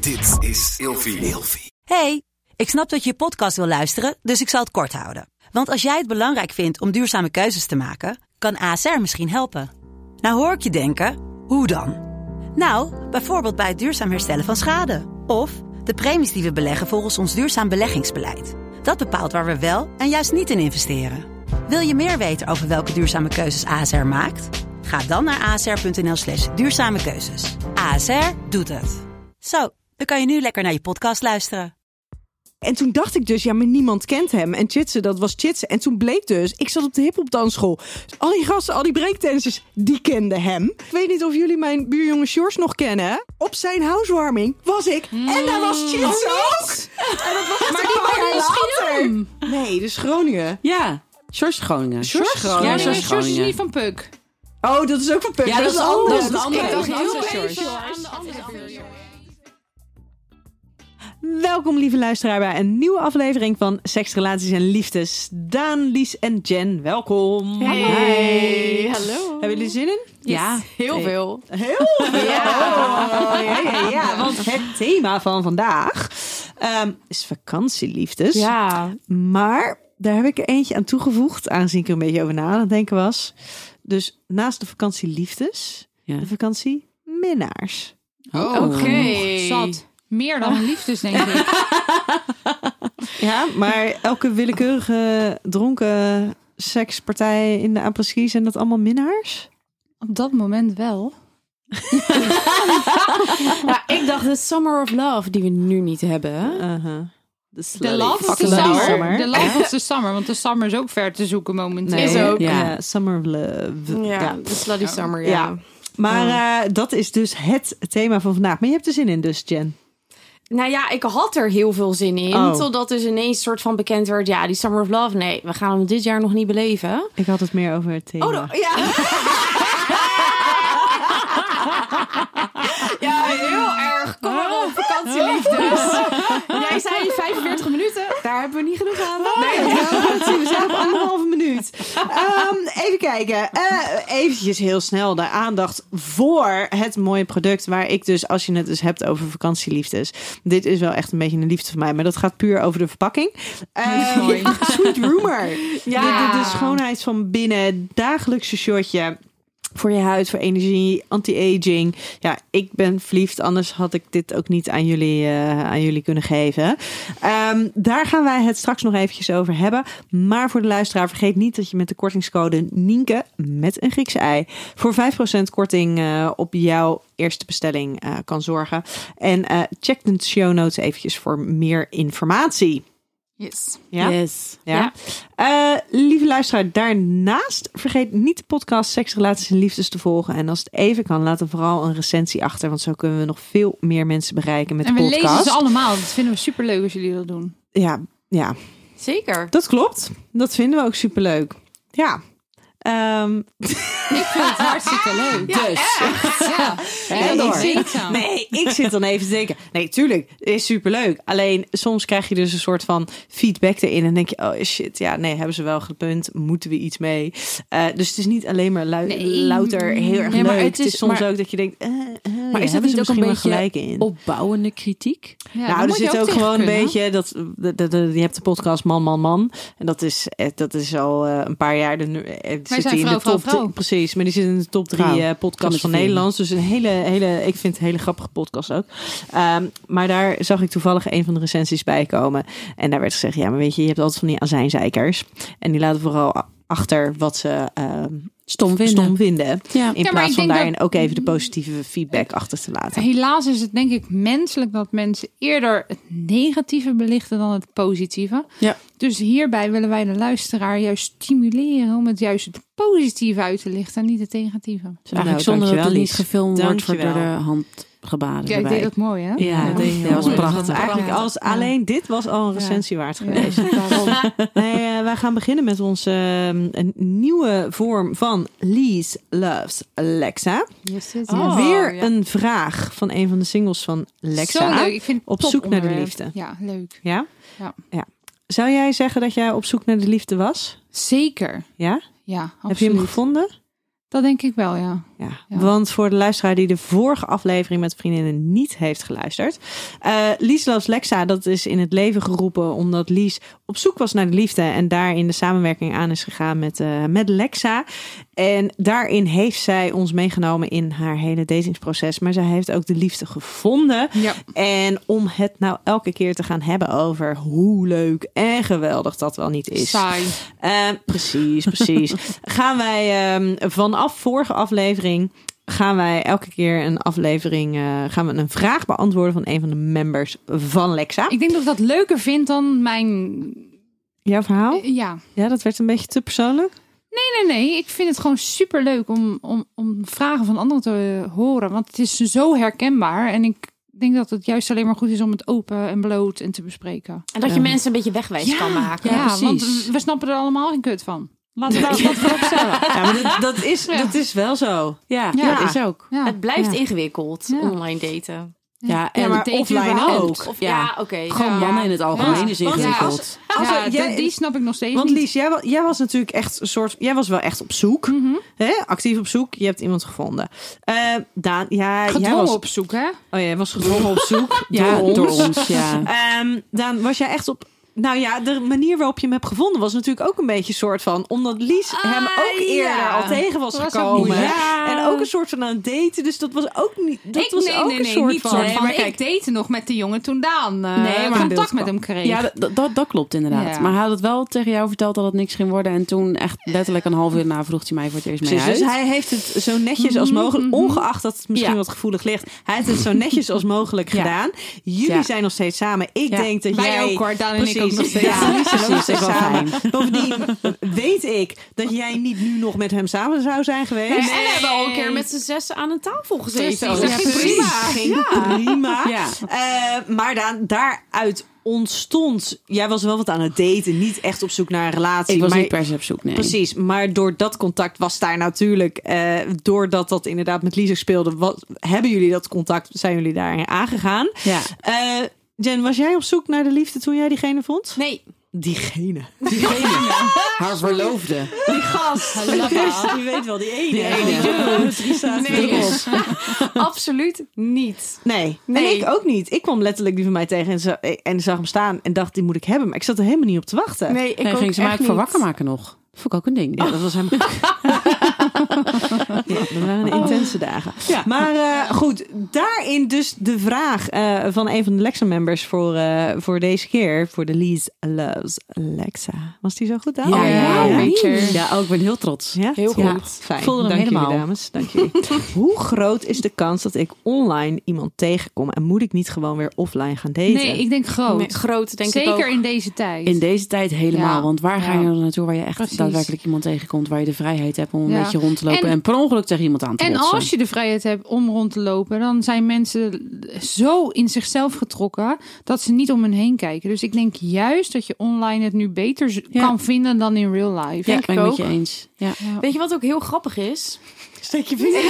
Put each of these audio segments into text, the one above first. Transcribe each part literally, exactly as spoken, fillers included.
Dit is Ilfie. Ilfie. Hey, ik snap dat je je podcast wil luisteren, dus ik zal het kort houden. Want als jij het belangrijk vindt om duurzame keuzes te maken, kan A S R misschien helpen. Nou hoor ik je denken, hoe dan? Nou, bijvoorbeeld bij het duurzaam herstellen van schade. Of de premies die we beleggen volgens ons duurzaam beleggingsbeleid. Dat bepaalt waar we wel en juist niet in investeren. Wil je meer weten over welke duurzame keuzes A S R maakt? Ga dan naar asr.nl slash duurzame keuzes. A S R doet het. Zo, dan kan je nu lekker naar je podcast luisteren. En toen dacht ik dus, ja, maar niemand kent hem. En Chitsen, dat was Chitsen. En toen bleek dus, ik zat op de hiphop dansschool. Dus al die gasten, al die breakdancers, die kenden hem. Ik weet niet of jullie mijn buurjongen Sjors nog kennen. Op zijn housewarming was ik. Mm. En daar was Chitsen ook. En dat was maar die waren later. Nee, dus Groningen. Ja, Sjors Groningen. Sjors Groningen. Ja, nee, Sjors is niet van Puk. Oh, dat is ook van Puk. Ja, dat is anders. Dat is de andere. Ik dacht heel Sjors. even aan de andere buurjongen. Welkom lieve luisteraar bij een nieuwe aflevering van Seks, Relaties en Liefdes. Daan, Lies en Jen, welkom. Hey. Hey. Hallo. Hebben jullie zin in? Ja, heel veel. Heel veel? Ja. Oh, ja, ja, ja, want het thema van vandaag um, is vakantieliefdes. Ja. Maar daar heb ik er eentje aan toegevoegd, aangezien ik er een beetje over na aan het denken was. Dus naast de vakantieliefdes, ja. de vakantieminnaars. Oh, oké. Okay. Zat. Meer dan liefdes, denk ik. Ja, maar elke willekeurige dronken sekspartij in de apres-ski, zijn dat allemaal minnaars? Op dat moment wel. Ja, ik dacht de Summer of Love, die we nu niet hebben. Uh-huh. De love of the summer. summer. De love of the summer, want de summer is ook ver te zoeken momenteel. Nee, is ook. Ja, ja, Summer of Love. Ja, ja. De slutty ja. summer, ja. ja. Maar uh, dat is dus het thema van vandaag. Maar je hebt er zin in dus, Jen. Nou ja, ik had er heel veel zin in. Oh. Totdat dus ineens soort van bekend werd. Ja, die Summer of Love. Nee, we gaan hem dit jaar nog niet beleven. Ik had het meer over het thema. Oh, no, ja. Ja, heel erg. Kom maar op, vakantieliefdes. Jij zei vijfenveertig minuten. Daar hebben we niet genoeg aan. Nee, nee, we zijn op anderhalve minuut. Um, even kijken. Uh, eventjes heel snel de aandacht voor het mooie product. Waar ik dus, als je het dus hebt over vakantieliefdes. Dit is wel echt een beetje een liefde van mij. Maar dat gaat puur over de verpakking. Uh, mooi. Sweet Rumor. Ja. De, de, de schoonheid van binnen. Dagelijkse shortje. Voor je huid, voor energie, anti-aging. Ja, ik ben verliefd. Anders had ik dit ook niet aan jullie, uh, aan jullie kunnen geven. Um, daar gaan wij het straks nog eventjes over hebben. Maar voor de luisteraar, vergeet niet dat je met de kortingscode Nienke met een Griekse ei voor vijf procent korting uh, op jouw eerste bestelling uh, kan zorgen. En uh, check de show notes eventjes voor meer informatie. Yes. Ja? Yes. Ja. ja. Uh, lieve luisteraar, daarnaast vergeet niet de podcast Seks, Relaties en Liefdes te volgen. En als het even kan, laat er vooral een recensie achter. Want zo kunnen we nog veel meer mensen bereiken met en de podcast. En we lezen ze allemaal. Dat vinden we superleuk als jullie dat doen. Ja, ja. Zeker. Dat klopt. Dat vinden we ook superleuk. Ja. Um... Ik vind het hartstikke leuk. Ja, dus. Ja. En nee, ik zit, nee, ik zit dan even te denken. Nee, tuurlijk, het is superleuk. Alleen soms krijg je dus een soort van feedback erin. En denk je, oh shit, ja, nee, hebben ze wel gepunt. Moeten we iets mee? Uh, dus het is niet alleen maar lu- nee, louter heel erg nee, leuk. Het is, het is soms maar, ook dat je denkt, uh, uh, maar ja, is dat niet ook een beetje gelijk in? opbouwende kritiek? Ja, nou, er zit ook, ook gewoon een beetje, dat, de, de, de, je hebt de podcast Man, Man, Man. En dat is, dat is al uh, een paar jaar, de, uh, zit hij in de top drie, precies, maar die zit in de top drie uh, podcasts van Nederland. Dus een hele, hele, ik vind het een hele grappige podcast ook. Um, maar daar zag ik toevallig een van de recensies bij komen. En daar werd gezegd, ja, maar weet je, je hebt altijd van die azijnzeikers. En die laten vooral achter wat ze uh, stom vinden. Stom vinden ja. In ja, plaats van daarin dat, ook even de positieve feedback achter te laten. Helaas is het denk ik menselijk dat mensen eerder het negatieve belichten dan het positieve. Ja. Dus hierbij willen wij de luisteraar juist stimuleren om het juist het positieve uit te lichten en niet het negatieve. Dus eigenlijk nou, zonder dat het niet gefilmd wordt voor door de hand gebaden. Ja, ik deed dat mooi, hè? Ja, ja. dat ja, was mooi. prachtig. Eigenlijk als ja. alleen dit was al een recensie ja. waard geweest. Ja. Nee, uh, wij gaan beginnen met onze uh, een nieuwe vorm van Lies Loves Lexa. Yes, yes, yes. Oh, Weer ja. een vraag van een van de singles van Lexa. Zo leuk. Ik vind op zoek naar de liefde. Ja, leuk. Ja? Ja. ja. Zou jij zeggen dat jij op zoek naar de liefde was? Zeker. Ja? Ja, absoluut. Heb je hem gevonden? Dat denk ik wel, ja. Ja, Ja. want voor de luisteraar die de vorige aflevering met vriendinnen niet heeft geluisterd. Uh, Lies Loves Lexa, dat is in het leven geroepen omdat Lies op zoek was naar de liefde. En daarin de samenwerking aan is gegaan met, uh, met Lexa. En daarin heeft zij ons meegenomen in haar hele datingsproces. Maar zij heeft ook de liefde gevonden. Ja. En om het nou elke keer te gaan hebben over hoe leuk en geweldig dat wel niet is. Saai. Uh, precies, precies. gaan wij um, vanaf vorige aflevering gaan wij elke keer een aflevering uh, gaan we een vraag beantwoorden van een van de members van Lexa. Ik denk dat ik dat leuker vind dan mijn... Jouw verhaal? Uh, ja. Ja, dat werd een beetje te persoonlijk. Nee, nee, nee. Ik vind het gewoon super leuk om, om, om vragen van anderen te horen. Want het is zo herkenbaar. En ik denk dat het juist alleen maar goed is om het open en bloot en te bespreken. En dat je Ja. mensen een beetje wegwijs Ja. kan maken. Ja, precies. want we snappen er allemaal geen kut van. Laten we daar wat voor opstellen. Ja, maar dat, dat, is, Ja. dat is wel zo. Ja, Ja. dat is ook. Ja. Het blijft Ja. ingewikkeld, Ja. online daten. Ja, en Ja, maar daten offline überhaupt. ook. Of, Ja. ja, oké. Okay. Gewoon Ja. mannen in het algemeen Ja. is Want ingewikkeld. als- als Ja, we- jij- dat- die snap ik nog steeds Want niet. Lies, jij, wa- jij was natuurlijk echt een soort... Jij was wel echt op zoek. Mhm. Hè? Actief op zoek. Je hebt iemand gevonden. Uh, Daan, ja, jij Gedwongen was... op zoek, hè? Oh ja, jij was gedwongen op zoek. Ja, door ons. door ons, ja. Ehm, Daan, was jij echt op... Nou ja, de manier waarop je hem hebt gevonden was natuurlijk ook een beetje een soort van... Omdat Lies Ah, hem ook eerder ja. al tegen was, Dat was ook gekomen. moeilijk. Ja. En ook een soort van aan het daten. Dus dat was ook niet... Dat ik, was nee, ook nee, een nee, soort niet van... soort Nee, van. maar Ik kijk- date nog met de jongen toen Daan uh, Nee, maar contact beeld met kwam. hem kreeg. Ja, dat, dat, dat klopt inderdaad. Ja. Maar hij had het wel tegen jou verteld dat het niks ging worden. En toen echt letterlijk een half uur na vroeg hij mij voor het eerst mee Precies, uit. dus hij heeft het zo netjes als mogelijk, ongeacht dat het misschien Ja. wat gevoelig ligt. Hij heeft het zo netjes als mogelijk Ja. gedaan. Jullie Ja. zijn nog steeds samen. Ik Ja. denk dat Wij jij... ook, hoor. Daan en ik Precies. ook nog steeds. Ja, jullie zijn ook nog Precies, steeds is wel samen. fijn. Bovendien weet ik dat jij niet nu nog met hem samen zou zijn geweest. En we hebben al een keer met z'n zessen aan een tafel gezeten. Precies, Dat ja, ging precies. prima. Ging prima. Ja. Uh, maar dan, daaruit ontstond... Jij was wel wat aan het daten. Niet echt op zoek naar een relatie. Ik was maar, niet per se op zoek, nee. Precies, maar door dat contact was daar natuurlijk... Uh, doordat dat inderdaad met Lies speelde... Was, hebben jullie dat contact, zijn jullie daarin aangegaan. Ja. Uh, Jen, was jij op zoek naar de liefde toen jij diegene vond? Nee. Diegene. Haar verloofde. Die gast. Je weet wel, die ene. Die ene. Die staat Nee. erop. Absoluut niet. Nee. Nee. En ik ook niet. Ik kwam letterlijk die van mij tegen en, za- en zag hem staan en dacht, die moet ik hebben. Maar ik zat er helemaal niet op te wachten. Nee, ik Nee, ook ging ze mij echt ook voor niet. wakker maken nog. Dat vond ik ook een ding. Ja, dat was helemaal... ja, dat waren intense dagen. Ja. Maar uh, goed, daarin dus de vraag uh, van een van de Lexa-members voor, uh, voor deze keer. Voor de Lies Loves Lexa. Was die zo goed, Daan? Ja, Oh, ja, ja, ja. Richard. Ja, ook, ik ben heel trots. Ja? Heel Ja, goed. fijn. Voelde hem Dank helemaal. jullie, dames. Dank jullie. Hoe groot is de kans dat ik online iemand tegenkom en moet ik niet gewoon weer offline gaan daten? Nee, ik denk groot. Nee, groot denk ik Zeker ook. in deze tijd. In deze tijd helemaal. Ja. Want waar ga je Ja. nou naartoe waar je echt Precies. daadwerkelijk iemand tegenkomt, waar je de vrijheid hebt om een Ja. beetje rond te lopen en, En- per ongeluk tegen iemand aan te En botsen. als je de vrijheid hebt om rond te lopen, dan zijn mensen zo in zichzelf getrokken dat ze niet om hen heen kijken. Dus ik denk juist dat je online het nu beter z- Ja. kan vinden dan in real life. Ja, denk ben ik ik met ook. je eens. Ja. Weet je wat ook heel grappig is? Steek je vinger.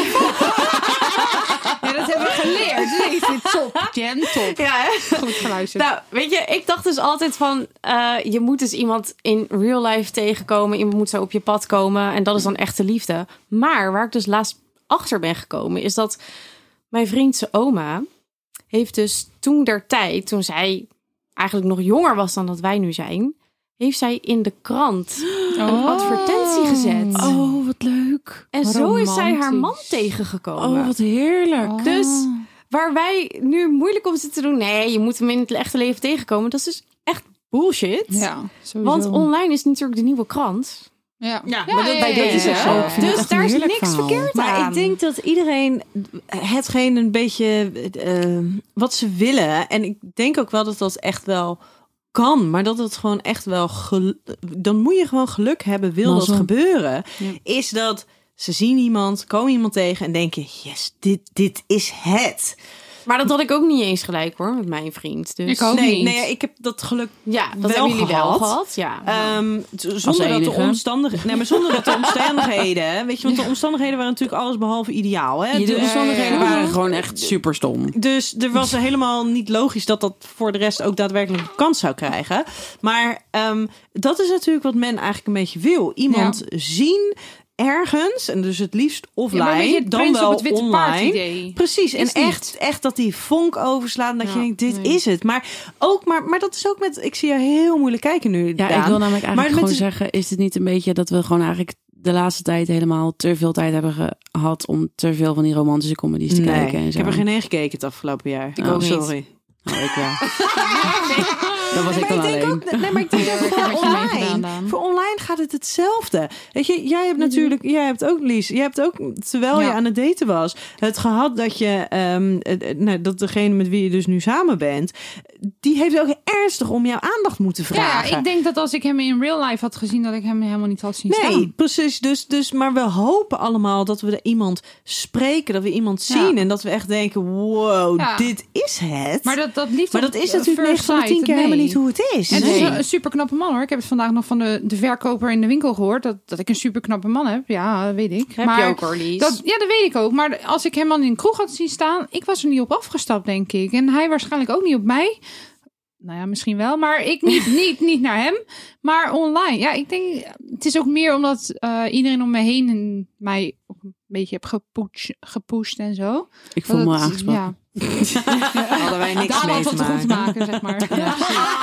Ja, dat hebben we geleerd. Nee, ik vind top, Jen, top. Ja, hè? Goed geluisterd. Nou, weet je, ik dacht dus altijd van... Uh, je moet dus iemand in real life tegenkomen. Iemand moet zo op je pad komen. En dat is dan echte liefde. Maar waar ik dus laatst achter ben gekomen... is dat mijn vriend zijn oma... heeft dus toen der tijd... toen zij eigenlijk nog jonger was dan dat wij nu zijn... heeft zij in de krant een Oh. advertentie gezet. Oh, wat leuk. En zo is zij haar man romantisch. tegengekomen. Oh, wat heerlijk. Oh. Dus waar wij nu moeilijk om zitten te doen... nee, je moet hem in het echte leven tegenkomen. Dat is dus echt bullshit. Ja, sowieso. Want online is natuurlijk de nieuwe krant. Ja, Ja, maar dat- bij ja, dat is ja, het ja. zo. Ik vind het Dus echt een daar is heerlijk niks verhaal. verkeerd Maar aan. ik denk dat iedereen hetgeen een beetje uh, wat ze willen. En ik denk ook wel dat dat echt wel kan. Maar dat het gewoon echt wel... Gel- dan moet je gewoon geluk hebben, wil Mazzel. dat gebeuren. Ja. Is dat ze zien iemand, komen iemand tegen en denken... Yes, dit, dit is het. Maar dat had ik ook niet eens gelijk hoor, met mijn vriend. Dus Ik ook nee, niet. nee, ik heb dat geluk ja, dat wel hebben jullie wel gehad. gehad. Ja. Um, t- zonder dat de enige. omstandigheden... Nee, maar zonder dat de omstandigheden... Weet je, want de omstandigheden waren natuurlijk alles behalve ideaal. Hè? Je, de Dus- omstandigheden ja, ja. waren gewoon echt super stom. Dus er was helemaal niet logisch dat dat voor de rest ook daadwerkelijk een kans zou krijgen. Maar um, dat is natuurlijk wat men eigenlijk een beetje wil. Iemand zien ergens, en dus het liefst offline, Ja, maar weet je, het dan Prins wel op het Witte Paard online. idee. Precies, en Is niet. echt, echt dat die vonk overslaat. Dat Ja, je denkt, dit nee. is het. Maar ook, maar, maar dat is ook met, ik zie je heel moeilijk kijken nu, Ja, Daan. ik wil namelijk eigenlijk Maar met gewoon de- zeggen, is het niet een beetje dat we gewoon eigenlijk de laatste tijd helemaal te veel tijd hebben gehad om te veel van die romantische comedies te Nee, kijken en ik zo. heb er geen één gekeken het afgelopen jaar. Ik ook niet. sorry. Oh, ik wel. Dat was ik Maar dan ik denk alleen. ook, nee, maar ik denk ook heb voor met je meegedaan, online. Daan. Voor online gaat het hetzelfde. Weet je, jij hebt natuurlijk, jij hebt ook Lies, jij hebt ook terwijl je Ja. aan het daten was, het gehad dat je, um, nou, dat degene met wie je dus nu samen bent, die heeft ook ernstig om jouw aandacht moeten vragen. Ja, ik denk dat als ik hem in real life had gezien, dat ik hem helemaal niet had zien Nee, staan. precies. Dus, dus, maar we hopen allemaal dat we er iemand spreken, dat we iemand Ja. zien en dat we echt denken, wow, Ja. dit is het. Maar dat, dat liefde maar op dat is het, natuurlijk uh, negen first van de tien sight, keer helemaal nee. niet hoe het is. En het Nee. is een super knappe man hoor. Ik heb het vandaag nog van de, de verkoper in de winkel gehoord. Dat, dat ik een super knappe man heb. Ja, weet ik. Heb maar je ook hoor, Lies. Dat, ja, dat weet ik ook. Maar als ik hem dan in een kroeg had zien staan, ik was er niet op afgestapt, denk ik. En hij waarschijnlijk ook niet op mij. Nou ja, misschien wel. Maar ik niet, niet, niet naar hem. Maar online. Ja, ik denk, het is ook meer omdat uh, iedereen om me heen en mij ook een beetje heb gepusht, gepusht en zo. Ik voel Dat me het- aangesproken. Ja. Hadden wij niks Daar mee had te het goed te maken. maken, zeg maar. Ja.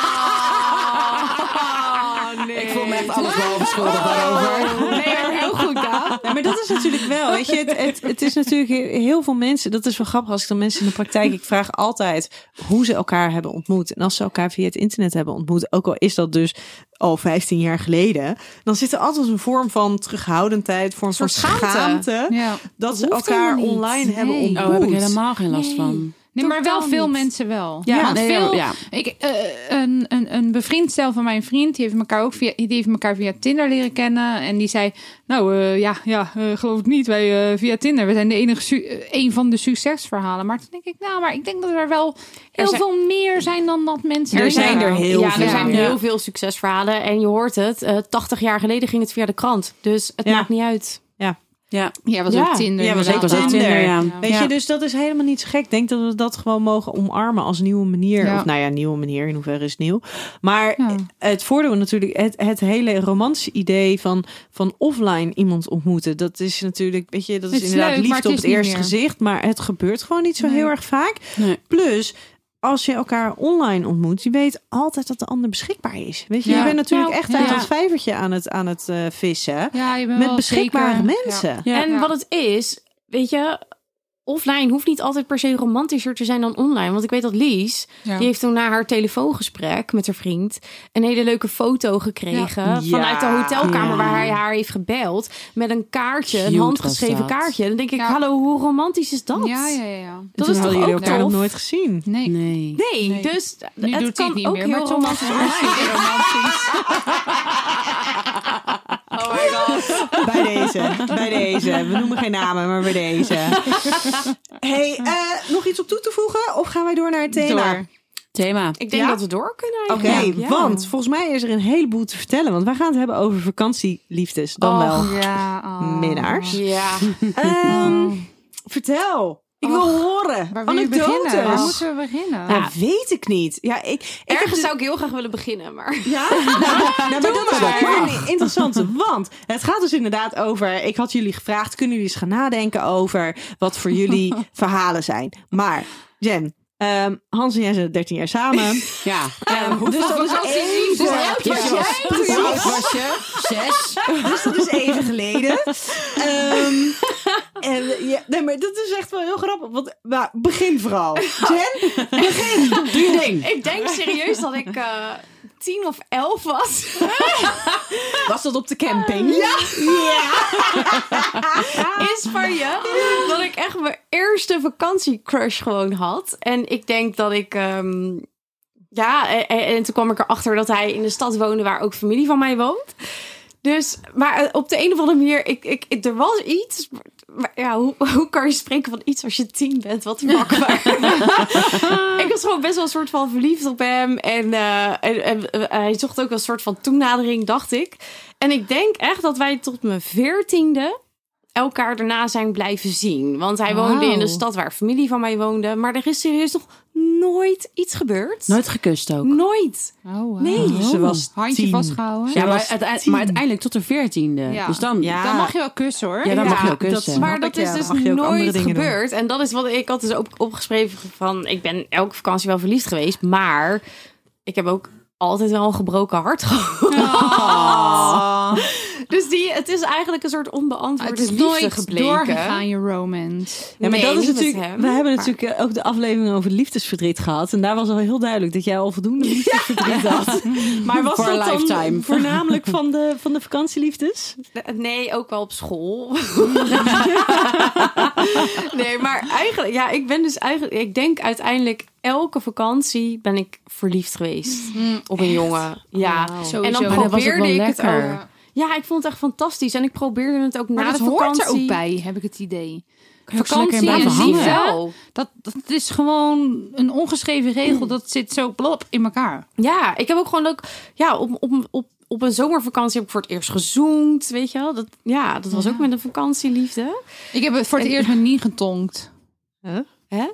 nee. Ik voel me echt alles behalve schuldig daarover. Nee, maar heel goed, Daan. Ja, maar dat is natuurlijk wel, weet je, het, het, het is natuurlijk heel veel mensen, dat is wel grappig als ik dan mensen in de praktijk, ik vraag altijd hoe ze elkaar hebben ontmoet. En als ze elkaar via het internet hebben ontmoet, ook al is dat dus al vijftien jaar geleden, dan zit er altijd een vorm van terughoudendheid, vorm van soort schaamte. schaamte, Ja. dat ze hoeft elkaar helemaal niet. online hebben Nee. ontmoet. Oh, heb ik helemaal geen last Nee. van. Nee, maar wel Totaal veel niet. mensen wel. Ja, Want nee, veel, ja. Ik, eh, een, een, een bevriend stel van mijn vriend, die heeft elkaar ook via, die heeft elkaar via Tinder leren kennen. En die zei, nou uh, ja, ja uh, geloof ik niet, wij uh, via Tinder, we zijn de enige, su- uh, een van de succesverhalen. Maar toen denk ik, nou, maar ik denk dat er wel heel zijn- veel meer zijn dan dat mensen. Er denken. zijn er heel ja, veel. er zijn Ja. heel veel succesverhalen. En je hoort het, uh, tachtig jaar geleden ging het via de krant. Dus het Ja. maakt niet uit. Ja, Ja, was Ja. ook Tinder. Ja, was inderdaad. ook was ook Tinder. Tinder, ja. Weet Ja. je, dus dat is helemaal niet zo gek. Ik denk dat we dat gewoon mogen omarmen als nieuwe manier. Ja. Of nou ja, nieuwe manier, in hoeverre is het nieuw. Maar Ja. het voordeel natuurlijk, het, het hele romantische idee van, van offline iemand ontmoeten. Dat is natuurlijk, weet je, dat is, Het is inderdaad leuk, maar liefde het op is het niet eerste meer. gezicht. Maar het gebeurt gewoon niet zo Nee. heel erg vaak. nee. Plus, als je elkaar online ontmoet, je weet altijd dat de ander beschikbaar is. Weet je, Ja. je bent natuurlijk Nou, echt uit ja. dat vijvertje aan het, aan het uh, vissen. Ja, je bent Met wel beschikbare zeker- mensen. Ja. En Ja. wat het is, weet je, offline hoeft niet altijd per se romantischer te zijn dan online. Want ik weet dat Lies, Ja. die heeft toen na haar telefoongesprek met haar vriend een hele leuke foto gekregen Ja. vanuit de hotelkamer Ja. waar hij haar heeft gebeld met een kaartje, een Cute handgeschreven was dat. kaartje. Dan denk ik, Ja. hallo, hoe romantisch is dat? Ja, ja, ja, ja. Dat Toen is hadden toch jullie ook elkaar nog tof? nooit gezien. Nee. Nee. Nee, Nee. dus Nu het doet kan hij het niet ook meer, heel maar toen was romantisch het online. super romantisch. Oh my god. Bij deze, bij deze. We noemen geen namen, maar bij deze. Hey, uh, nog iets op toe te voegen? Of gaan wij door naar het thema? Door. Thema. Ik denk Ja? dat we door kunnen Oké, eigenlijk. Ja. want volgens mij is er een heleboel te vertellen. Want wij gaan het hebben over vakantieliefdes. Dan Oh, wel Ja, oh. minnaars. Ja. Um, vertel. Ik wil horen. Waar wil je Anekdotes. beginnen? Waar moeten we beginnen? Ja, weet ik niet. Ja, ik, ik heb Ergens de- zou ik heel graag willen beginnen, maar... Ja, nou, nou, maar dat is maar. wel een interessante. Want het gaat dus inderdaad over... Ik had jullie gevraagd, kunnen jullie eens gaan nadenken over... wat voor jullie verhalen zijn. Maar, Jen, um, Hans en jij zijn dertien jaar samen. Ja. Um, dus dat is even... Hoe oud was jij? Precies. Hoe oud was je? Zes. Dus dat is even geleden. Um, en ja, nee, maar dat is echt wel heel grappig. Want, maar begin vooral. Jen, begin. Doe je ding. Ik denk serieus dat ik uh, tien of elf was. Was dat op de camping? Ja. In Spanje. Dat ik echt mijn eerste vakantiecrush gewoon had. En ik denk dat ik... Um, ja, en, en toen kwam ik erachter dat hij in de stad woonde waar ook familie van mij woont. Dus, maar op de een of andere manier, ik, ik, ik, er was iets... Maar ja, hoe, hoe kan je spreken van iets als je tien bent? Wat fuck. Ik was gewoon best wel een soort van verliefd op hem. En, uh, en, en uh, hij zocht ook een soort van toenadering, dacht ik. En ik denk echt dat wij tot mijn veertiende elkaar daarna zijn blijven zien. Want hij woonde Wauw. in de stad waar familie van mij woonde. Maar er is serieus nog nooit iets gebeurd. Nooit gekust ook. Nooit. Oh, wow. Nee. Ze was Handje tien. vastgehouden. Ja, maar, was uiteindelijk, tien. maar uiteindelijk tot de veertiende. Ja. Dus dan... Ja. Dan mag je wel kussen hoor. Ja, dan mag je ook dat kussen. snap Maar ik, dat ja. is Dan dus mag je ook andere nooit dingen doen. gebeurd. En dat is wat ik had dus ook opgeschreven van... Ik ben elke vakantie wel verliefd geweest. Maar ik heb ook altijd wel een gebroken hart gehad. Oh. Dus die, het is eigenlijk een soort Het onbeantwoorde is liefde nooit gebleken. doorgegaan, je romance. Ja, maar Nee, dat is niet met natuurlijk. hem, we hebben maar- natuurlijk ook de aflevering over liefdesverdriet gehad. En daar was al heel duidelijk dat jij al voldoende liefdesverdriet had. Maar was For a dat dan lifetime. voornamelijk van de, van de vakantieliefdes? Nee, ook wel op school. Nee, maar eigenlijk... Ja, ik ben dus eigenlijk... Ik denk uiteindelijk elke vakantie ben ik verliefd geweest. op een jongen. Ja. Sowieso. En dan Maar dat was ook probeerde wel ik het lekker. ook... Ja, ik vond het echt fantastisch. En ik probeerde het ook Maar na dat de hoort vakantie. er ook bij, heb ik het idee. Kan je ook zo lekker Vakantie in en blijven liefde, hangen. dat, dat is gewoon een ongeschreven regel. Dat zit zo plop in elkaar. Ja, ik heb ook gewoon ook... Ja, op, op, op, op een zomervakantie heb ik voor het eerst gezoend. Weet je wel? Dat, ja, dat was ook met een vakantieliefde. Ik heb het voor het eerst met niet getonkt. Hè?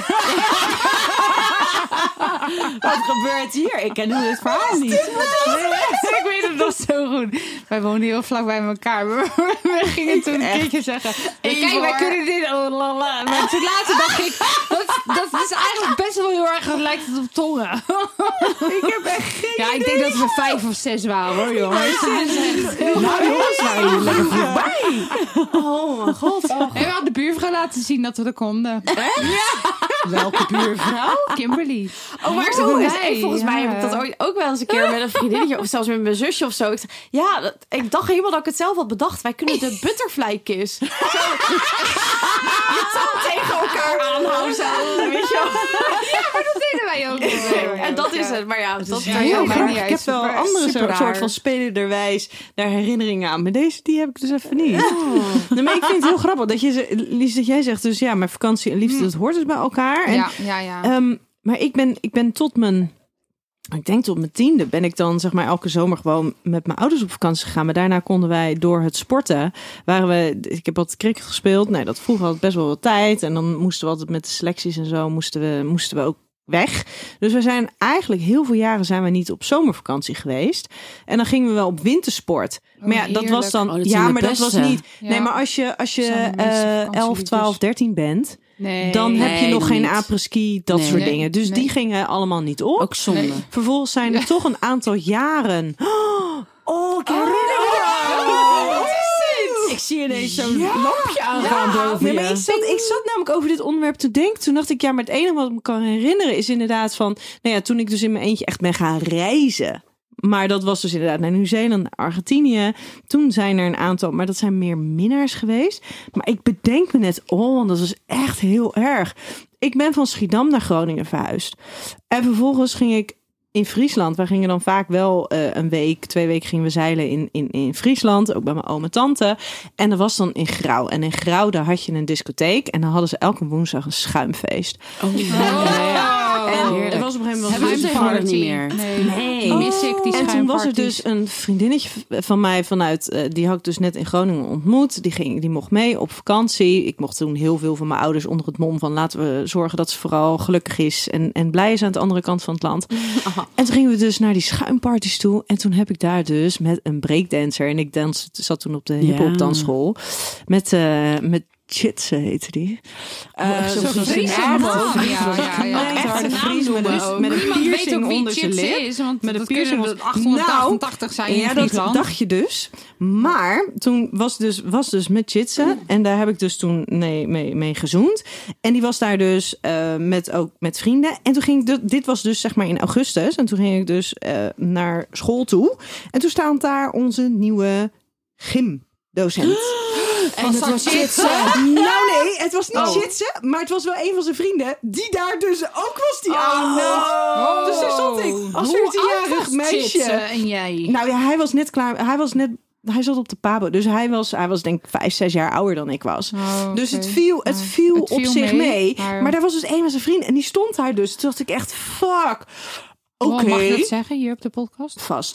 Wat gebeurt hier? Ik ken dit verhaal niet. Ik weet het nog zo goed. Wij woonden heel vlak bij elkaar. We, we gingen toen een keertje zeggen... Kijk, wij hoor. kunnen dit... oh, la, la. Maar toen later dacht ik... Dat, dat is eigenlijk best wel heel erg... lijkt het op tongen. Ik heb echt geen Ja, ik denk dat we vijf of zes waren, hoor, jongens. Dat is echt... Nou jongens, waren jullie lekker voorbij. Oh mijn god. En we hadden de buurvrouw laten zien dat we er konden. Welke buurvrouw? Kimberly. Oh, maar zo is nee, volgens mij ja. heb ik dat ooit ook wel eens een keer met een vriendinnetje of zelfs met mijn zusje of zo. Ik, zei, ja, dat, ik dacht helemaal dat ik het zelf had bedacht. Wij kunnen de butterfly kiss. Zo, je tand tegen elkaar aanhouden. Zo, weet je wel. Dat deden wij ook. En dat is het. Maar ja, dat is ja, Heel ja, maar graag. niet Ik uit. heb wel Super- andere super soort, soort raar. van spelenderwijs daar herinneringen aan. Maar deze die heb ik dus even niet. Nee, maar ik vind het heel grappig dat je, ze- Lies, dat jij zegt dus ja, maar vakantie en liefde, dat hoort dus bij elkaar. En, Ja, ja, ja. ehm, maar ik ben, ik ben tot mijn, ik denk tot mijn tiende ben ik dan zeg maar elke zomer gewoon met mijn ouders op vakantie gegaan. Maar daarna konden wij door het sporten, waren we, ik heb wat cricket gespeeld. Nee, dat vroeg altijd best wel wat tijd. En dan moesten we altijd met de selecties en zo, moesten we, moesten we ook weg. Dus we zijn eigenlijk heel veel jaren zijn we niet op zomervakantie geweest. En dan gingen we wel op wintersport. Maar ja, dat was dan... Oh, dat zijn ja, de maar dat was beste. niet... Ja. Nee, maar als je, als je Zijn de meeste eh, elf, vakantieliefdes. twaalf, dertien bent, Nee. dan heb je Nee, nog dan geen niet. apres-ski, dat Nee. soort Nee. dingen. Dus Nee. die gingen allemaal niet op. Ook zonde. Nee. Vervolgens zijn er toch een aantal jaren... Oh, ik herinner me. Ik zie ineens zo'n lampje aangaan boven Nee, je. maar ik, zat, ik zat namelijk over dit onderwerp te denken. Toen dacht ik, ja, maar het enige wat ik me kan herinneren is inderdaad van... Nou ja, toen ik dus in mijn eentje echt ben gaan reizen. Maar dat was dus inderdaad naar Nieuw-Zeeland, naar Argentinië. Toen zijn er een aantal, maar dat zijn meer minnaars geweest. Maar ik bedenk me net, oh, want dat was echt heel erg. Ik ben van Schiedam naar Groningen verhuisd. En vervolgens ging ik in Friesland. Wij gingen dan vaak wel uh, een week, twee weken gingen we zeilen in, in, in Friesland. Ook bij mijn oom en tante. En dat was dan in Grauw. En in Grauw, daar had je een discotheek. En dan hadden ze elke woensdag een schuimfeest. Oh, Ja. En Heerlijk. het was op een gegeven moment... Hebben we dus tegenwoordig party? niet meer. Nee. Nee. Die mis ik, die En toen was er schuimparties. dus een vriendinnetje van mij vanuit, uh, die had ik dus net in Groningen ontmoet. Die ging, die mocht mee op vakantie. Ik mocht toen heel veel van mijn ouders onder het mom van laten we zorgen dat ze vooral gelukkig is en, en blij is aan de andere kant van het land. Aha. En toen gingen we dus naar die schuimparties toe. En toen heb ik daar dus met een breakdancer, en ik dans, zat toen op de hip-hop dansschool, met, uh, met Chitse heette die. Uh, Oh, echt zo'n zo'n Fries ja, man. zo'n Ja, ja, ja. knijterharde Echt een Fries met naam een, noemen. met een Niemand weet piercing ook wie onder zijn Chitse lip. is, want Met een dat piercing kunnen er was- achthonderdachtachtig zijn in ja, dat Friesland. dacht je dus. Maar toen was dus, was dus met Chitse. En daar heb ik dus toen mee, mee, mee gezoend. En die was daar dus uh, met, ook met vrienden. En toen ging ik, de, dit was dus zeg maar in augustus. En toen ging ik dus uh, naar school toe. En toen staat daar onze nieuwe gymdocent. En het was Chitse. Nou nee, het was niet Oh. Chitse, maar het was wel een van zijn vrienden die daar dus ook was die Oh, avond. no. Dus daar zat ik als Hoe oud veertienjarig was meisje. Chitse en jij? Nou ja, hij was net klaar. Hij was net. Hij zat op de Pabo, dus hij was, hij was denk ik vijf, zes jaar ouder dan ik was. Oh, okay. Dus het viel, het Ja, viel het op viel zich mee. mee, maar... maar- daar was dus een van zijn vrienden en die stond daar dus. Toen dacht ik echt, fuck. Oké. Oh, mag je dat zeggen hier op de podcast? Vast.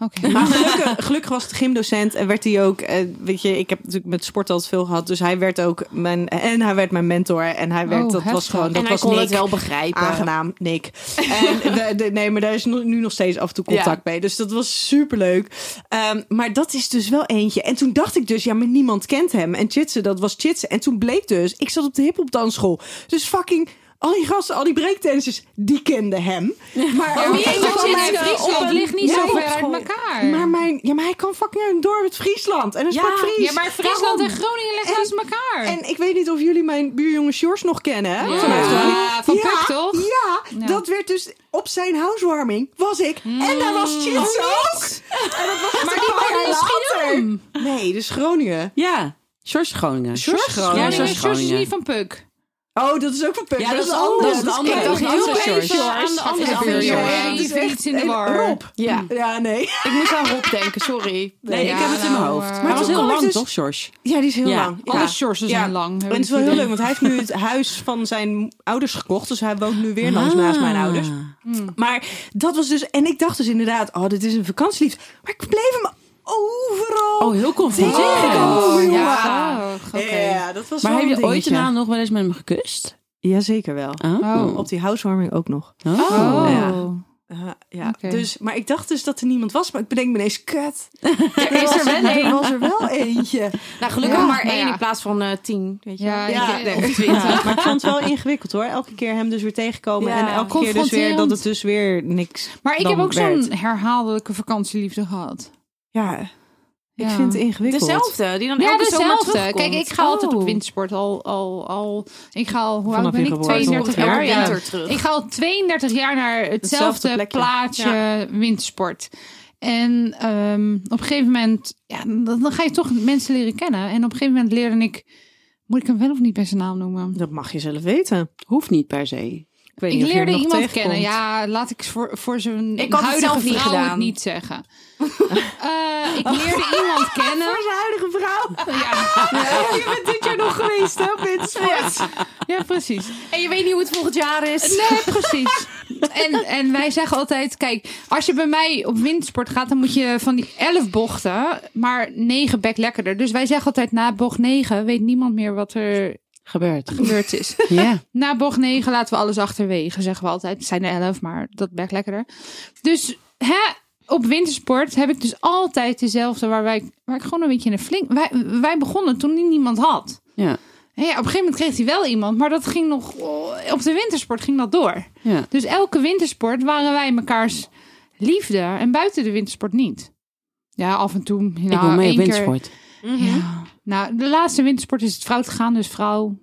Oké. Maar gelukkig, gelukkig was het gymdocent en werd hij ook, eh, weet je, ik heb natuurlijk met sport altijd veel gehad, dus hij werd ook mijn, en hij werd mijn mentor en hij werd, Oh, dat was heftig. gewoon, dat en hij was kon Nick. het wel begrijpen. Aangenaam, Nick. En de, de, nee, maar daar is nu nog steeds af en toe contact Ja. mee. Dus dat was superleuk. Um, maar dat is dus wel eentje. En toen dacht ik dus, ja, maar niemand kent hem. En Chitse, dat was Chitse. En toen bleek dus, ik zat op de hiphop dansschool. Dus fucking al die gasten, al die breakdancers, die kenden hem. Maar Oh, ook jeetje, een van in mijn- Friesland op een- ligt niet Ja, zo op ver uit school. elkaar. Maar, mijn, ja, maar hij kan fucking uit een dorp uit Friesland. En hij Ja, sprak Fries. Ja, maar Friesland Daarom. en Groningen liggen En- naast elkaar. En ik weet niet of jullie mijn buurjongen Sjors nog kennen. Hè? Ja. Vanuit Groningen. Van ja, Puk, toch? Ja, Ja. dat werd dus op zijn housewarming. Was ik. En daar was Chits ook. En dat was Maar een die paar wonen jaar in later. Schiedam. Nee, dus Groningen. Ja, Sjors Groningen. Sjors Groningen. Ja, Ja, nee, Sjors maar Sjors is Groningen. niet van Puk. Oh, dat is ook van Puk. Ja, Maar dat is een anders. andere. Dat is een andere. echt Ik dacht heel heel even even aan de andere Even buurjongen. jongen. Ja, Die dat is vindt echt iets in de een- war. Rob. Ja. Ja, nee. Ik moest aan Rob denken, sorry. Nee, Ja, ik heb het in mijn nou, hoofd. eh, Maar het was toen heel kwam ik lang, dus- toch, Sjors? Ja, die is heel Ja. lang. Ja. Alle Sjorsen Ja. zijn lang. En het is wel heel leuk, want hij heeft nu het huis van zijn ouders gekocht. Dus hij woont nu weer langs Ah. naast mijn ouders. Maar dat was dus... En ik dacht dus inderdaad, oh, dit is een vakantieliefde. Maar ik bleef hem overal Oh, heel confronterend. tegenkomen, jongen. Ja, oké. Ja, dat was Maar wel heb je een ooit dingetje. daarna nog wel eens met hem gekust? Ja, zeker wel. Oh. Oh. Op die housewarming ook nog. Oh. Oh. Ja. Uh, ja, Oké. dus, maar ik dacht dus dat er niemand was. Maar ik bedenk me ineens, kut. Er is er wel Er één. was er wel eentje. Nou, gelukkig Ja, maar nou één ja. in plaats van eh, tien. Weet je. Ja, Ja, ik, nee. of twintig. Maar ik vond het wel ingewikkeld hoor. Elke keer hem dus weer tegenkomen. Ja. En elke keer dus weer Confronterend. dat het dus weer niks Maar ik dan heb ook werd. zo'n herhaaldelijke vakantieliefde gehad. Ja, ik Ja. vind het ingewikkeld. Dezelfde, die dan Ja, elke zomer dezelfde. terugkomt. Kijk, ik ga altijd op Oh. wintersport al, al, al. Ik ga al, hoe Vanaf oud ben je ik? geboorte. tweeëndertig Komt jaar. elke Ja. winter terug. Ik ga al tweeëndertig jaar naar Hetzelfde hetzelfde plekje. plaatje wintersport. En ehm, op een gegeven moment, ja, dan, dan ga je toch mensen leren kennen. En op een gegeven moment leerde ik, moet ik hem wel of niet bij zijn naam noemen? Dat mag je zelf weten. Hoeft niet per se. Ik, weet Ik niet of je hem leerde nog iemand tegenkomt. kennen. Ja, laat ik voor, voor zijn Ik had het huidige zelf niet vrouw gedaan. het niet zeggen. Eh, ik leerde iemand kennen. Voor zijn huidige vrouw. Ja, Je bent dit jaar nog geweest, hè? Op wintersport. ja, precies. En je weet niet hoe het volgend jaar is. Nee, precies. En, en wij zeggen altijd, kijk, als je bij mij op wintersport gaat, dan moet je van die elf bochten, maar negen bek lekkerder. Dus wij zeggen altijd, na bocht negen weet niemand meer wat er Gebeurt. gebeurd is. Ja. Na bocht negen laten we alles achterwege, zeggen we altijd. Het zijn er elf, maar dat bek lekkerder. Dus hè, op wintersport heb ik dus altijd dezelfde, waar, wij, waar ik gewoon een beetje in een flink... Wij, wij begonnen toen die niemand had. Ja. En ja, op een gegeven moment kreeg hij wel iemand, maar dat ging nog... Op de wintersport ging dat door. Ja. Dus elke wintersport waren wij mekaars liefde. En buiten de wintersport niet. Ja, af en toe. Nou, Ik wil mee op één keer- wintersport. Ja. Nou, de laatste wintersport is het fout gegaan. Dus vrouw,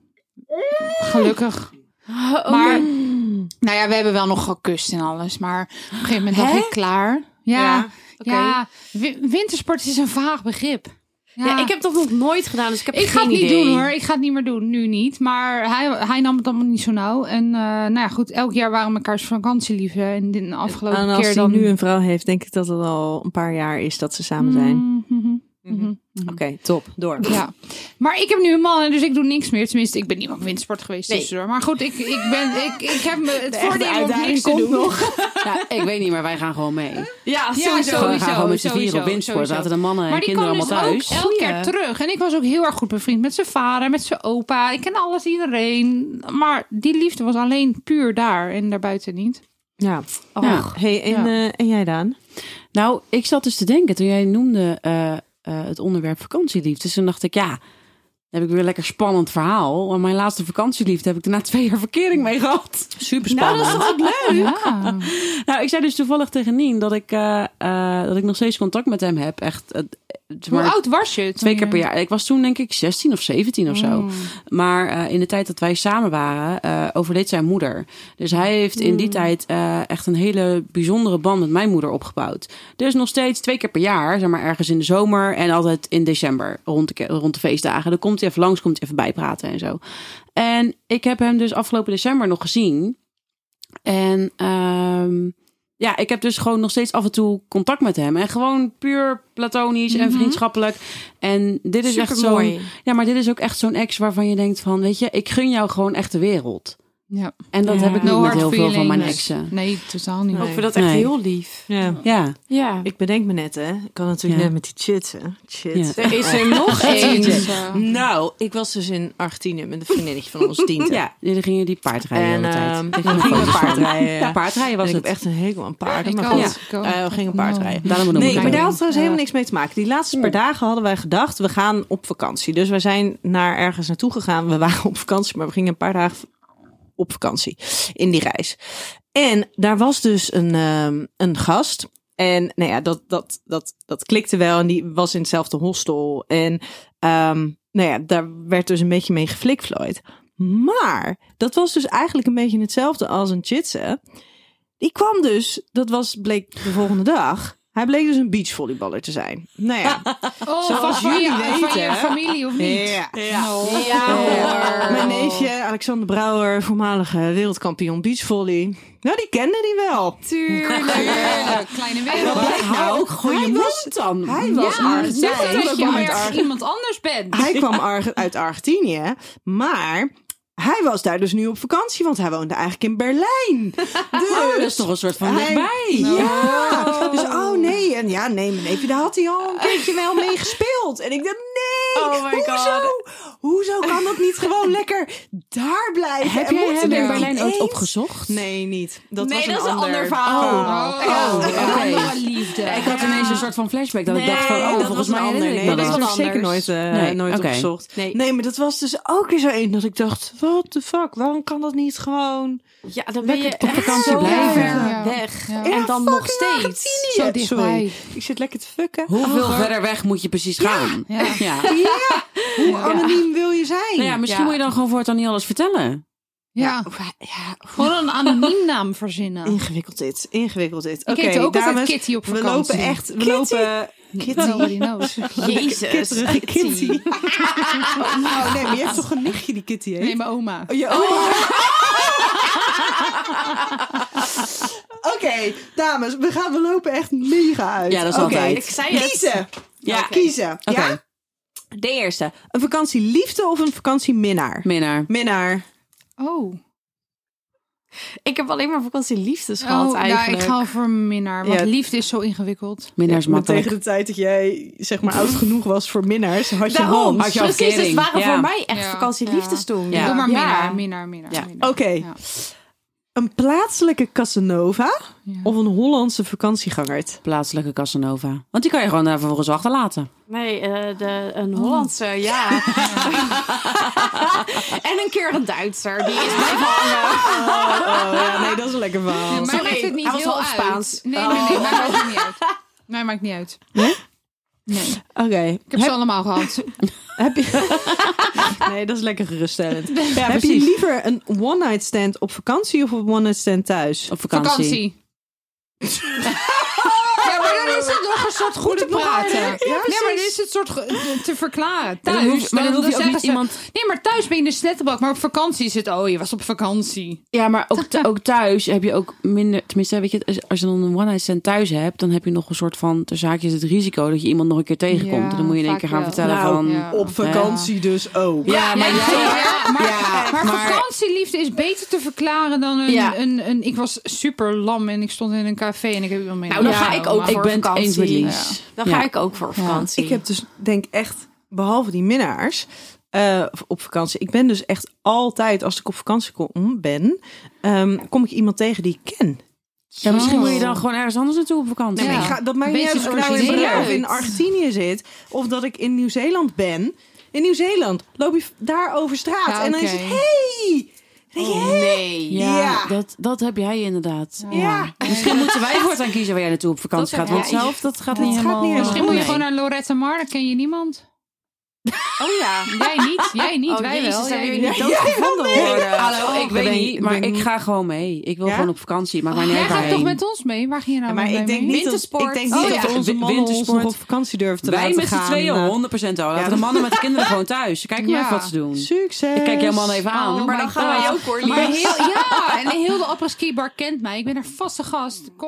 gelukkig. Maar, nou ja, we hebben wel nog gekust en alles. Maar op een gegeven moment dacht Hè? ik klaar. Ja, oké. ja, wi- wintersport is een vaag begrip. Ja, ik heb dat nog nooit gedaan, dus ik heb Ik geen ga het niet idee. doen hoor. Ik ga het niet meer doen. Nu niet. Maar hij, hij nam het allemaal niet zo nauw. En uh, nou ja, goed. Elk jaar waren we mekaars vakantieliefde. En de afgelopen En als keer hij dan... nu een vrouw heeft, denk ik dat het al een paar jaar is dat ze samen zijn. Mhm, mhm. Oké, top. Door. Ja, maar ik heb nu een man en dus ik doe niks meer. Tenminste, ik ben niet op wintersport geweest Nee. tussendoor. Maar goed, ik, ik, ben, ik, ik heb me het echte voordeel om uitdaging niks te komt doen. nog. Ja, ik weet niet, maar wij gaan gewoon mee. Ja, Ja, sowieso. We sowieso. gaan gewoon met z'n vieren sowieso, op wintersport. sowieso. Laten de mannen en Maar die kinderen kwam dus allemaal ook thuis. elke keer Goeie. terug. En ik was ook heel erg goed bevriend met zijn vader, met zijn opa. Ik ken alles, iedereen. Maar die liefde was alleen puur daar en daarbuiten niet. Ja. Ja. Hey, en, Ja. eh, en jij Daan? Nou, ik zat dus te denken toen jij noemde uh, uh, het onderwerp vakantieliefde. Dus toen dacht ik, ja, dan heb ik weer een lekker spannend verhaal. Want mijn laatste vakantieliefde heb ik daarna twee jaar verkering mee gehad. Super spannend. Nou, dat is toch ook leuk? Ja. Nou, ik zei dus toevallig tegen Nien dat ik, uh, uh, dat ik nog steeds contact met hem heb. Echt, uh, Hoe oud was je? Twee keer per jaar. Ik was toen denk ik zestien of zeventien of zo. Mm. Maar uh, in de tijd dat wij samen waren, uh, overleed zijn moeder. Dus hij heeft in die mm. tijd uh, echt een hele bijzondere band met mijn moeder opgebouwd. Dus nog steeds twee keer per jaar, zeg maar ergens in de zomer en altijd in december rond de, rond de feestdagen. Dan komt hij even langs, komt hij even bijpraten en zo. En ik heb hem dus afgelopen december nog gezien. En um, ja, ik heb dus gewoon nog steeds af en toe contact met hem. En gewoon puur platonisch en vriendschappelijk. En dit is Super echt zo'n... mooi. Ja, maar dit is ook echt zo'n ex waarvan je denkt van... Weet je, ik gun jou gewoon echt de wereld. Ja. En dat Ja. heb ik No niet met hard heel veel van mijn feelings. exen. Nee, totaal niet. Nee. Ik vind dat echt Nee. heel lief. Ja. Ja. Ja. Ik bedenk me net, hè. Ik kan natuurlijk Ja. net met die chits, hè. Chits. Ja. Er is er nog één. Nou, ik was dus in Argentinië met een vriendinnetje van ons Diente. Ja, jullie gingen die paardrijden En de hele tijd. ehm, Ik we ging gingen foto's van. paardrijden. Ja, paardrijden was ik het. heb echt een hekel aan paarden. Ik Maar ook. goed, Ik ook. eh, we gingen paardrijden. Daarom moet Nee, ik maar ook daar had doen. trouwens helemaal niks mee te maken. Die laatste paar dagen hadden wij gedacht, we gaan op vakantie. Dus wij zijn naar ergens naartoe gegaan. We waren op vakantie, maar we gingen een paar dagen op vakantie in die reis. En daar was dus een, um, een gast. En nou ja, dat, dat, dat, dat klikte wel. En die was in hetzelfde hostel. En um, nou ja, daar werd dus een beetje mee geflikvlooid. Maar dat was dus eigenlijk een beetje hetzelfde als een chitse. Die kwam dus, dat was, bleek de volgende dag. Hij bleek dus een beachvolleyballer te zijn. Nou ja, Oh, Zoals van jullie je, weten. van je familie of niet? Ja. Oh. Ja, hoor. Mijn neefje, Alexander Brouwer, voormalige wereldkampioen beachvolley. Nou, die kende die wel. Tuurlijk. Tuurlijk, kleine wereld. Nou, ook gewoon je hij mond was- dan. Hij was Ja, Argentijn. zeg dat Hij als je kwam maar uit Arge- iemand anders bent. Hij kwam Arge- uit Argentinië, maar hij was daar dus nu op vakantie, want hij woonde eigenlijk in Berlijn. Dus Oh, dat is toch een soort van hij- dichtbij. Ja. Dus oh nee, en ja, nee, mijn neefje, daar had hij al een keertje wel mee gespeeld. En ik dacht, nee, Oh my hoezo? God. Hoezo kan dat niet gewoon lekker daar blijven? Heb En jij moeten hem in er Berlijn niet ooit eens- opgezocht? Nee, niet. Dat Nee, was een dat is een ander, ander verhaal. Oh, Oh, ja. oké. Andere liefde. Ik had ineens een soort van flashback dat ik Nee, dacht van, oh, dat volgens was een mij ander. herinner ik Nee, me dat dat. heb was ik wat zeker anders. nooit, uh, Nee, nooit oké. opgezocht. Nee. Nee, maar dat was dus ook weer zo één dat ik dacht, what the fuck, waarom kan dat niet gewoon... Ja, dan ben je Lekker op echt vakantie zo blijven. ver Ja. weg. Ja. En dan nog fucking steeds. Argentinië. Zo dichtbij. Sorry. Ik zit lekker te fucken. Hoeveel Oh, verder weg moet je precies gaan? Ja. Ja. Hoe anoniem wil je zijn? Nou ja, misschien Ja. moet je dan gewoon voortaan niet alles vertellen. Ja, Ja, gewoon een anoniem naam verzinnen. ingewikkeld dit. Ingewikkeld dit. Ik Oké, heette ook altijd dames, Kitty op we vakantie. lopen echt... We lopen... Kitty. Nobody knows. Jezus. Kitterige Kitty. Kitty. Oh nee, maar je hebt toch een nichtje die Kitty heet? Nee, mijn oma. Oh, je oma. Oké, dames, we, gaan, we lopen echt mega uit. Ja, dat is Oké, altijd. Ik zei het. Kiezen. Ja. Kiezen. Oké. Ja? De eerste. Een vakantieliefde of een vakantieminnaar? Minnaar. Minnaar. Oh. Ik heb alleen maar vakantieliefdes gehad Oh, nou, eigenlijk. ik ga voor minnaar. Want Ja. liefde is zo ingewikkeld. Minnaar is Maar makkelijk. tegen de tijd dat jij zeg maar oud genoeg was voor minnaars, had je Daarom. Hans. Had je Precies, het afkering. waren Ja. voor mij echt Ja. vakantieliefdes Ja. toen. Ja. Doe maar Ja. minnaar, minnaar, minnaar. Ja. minnaar. Oké. Ja. Een plaatselijke Casanova Ja. of een Hollandse vakantieganger? Plaatselijke Casanova. Want die kan je gewoon daar vervolgens achterlaten. Nee, eh, de, een Hollandse, ja. En een keer een Duitser, die is blijven hangen. Oh, ja, nee, dat is een lekker verhaal. Ja, mij Sorry, maakt het niet hij was heel wel uit. Spaans. Nee, nee, nee. Mij maakt het niet uit. Mij maakt niet uit. Nee? Nee. Oké. Ik heb ze allemaal gehad. Heb je... Nee, dat is lekker geruststellend. Ja, Heb je precies. liever een one-night stand op vakantie of een one-night stand thuis? Op vakantie. Vakantie. Ja, maar dan is het nog een soort goed te praten. Ja, nee, maar dan precies. is het soort ge- te verklaren. Maar Thuis, dan hoef, maar dan hoef je ook zeggen niet ze- iemand... Nee, maar thuis ben je de slettenbak. Maar op vakantie is het, oh, je was op vakantie. Ja, maar ook, th- ook thuis heb je ook minder... Tenminste, weet je, als- als je dan een one-night stand thuis hebt... dan heb je nog een soort van, tussen haakjes, het risico... dat je iemand nog een keer tegenkomt. Ja, en dan moet je in één vaak keer gaan wel. vertellen Nou, van... ja. Op vakantie dus ook. Ja, maar Ja, jij... ja, maar, Ja, maar, maar- vakantieliefde is beter te verklaren dan een, Ja. een, een... Ik was super lam en ik stond in een café en ik heb iemand mee. Nou, dan Ja, ga ik ook maar- voor Ik ben het vakantie. eens met Lies. Dan Ja. ga ik ook voor vakantie. Ik heb dus, denk echt, behalve die minnaars eh, op vakantie. Ik ben dus echt altijd, als ik op vakantie kom, ben, ehm, kom ik iemand tegen die ik ken. Ja, misschien Oh. moet je dan gewoon ergens anders naartoe op vakantie. Nee, maar Ja. ik ga, dat maakt niet uit Beetje of ik nou in, origineel. of in Argentinië zit. Of dat ik in Nieuw-Zeeland ben. In Nieuw-Zeeland loop je daar over straat. Ja, en dan is oké. het, hey! Dan denk je, hey! nee. Ja, Ja. Dat, dat heb jij inderdaad. Ja. Misschien moeten wij voortaan kiezen waar jij naartoe op vakantie Dat gaat. heb Want jij. zelf, dat gaat Dat niet gaat helemaal... niet helemaal. Misschien moet je Nee. gewoon naar Loretta Mar, dan ken je niemand. Oh ja. Jij niet, jij niet, Oh, wij Jezus, wel. dan Jij wil je niet. niet doodgevonden worden. Hallo, ik weet ben- niet, maar ben- ik ga gewoon mee. Ik wil Ja? gewoon op vakantie, maar maar niet Jij uit gaat toch waarheen. met ons mee? Waar ging je nou Ja, maar mee ik denk mee? niet dat, Wintersport. ik denk Oh, niet ja. dat onze mannen ons Wintersport. nog op vakantie durven te Wij laten met z'n gaan. tweeën eh. honderd procent al. Laten Ja. de mannen met de kinderen gewoon thuis. Kijk maar Ja. even wat ze doen. Succes! Ik kijk jouw man even aan. Oh, Maar maar dan ik gaan wij dacht- ook hoor, Maar Lies. heel, ja, en heel de après-ski bar kent mij. Ik ben een vaste gast. Kom.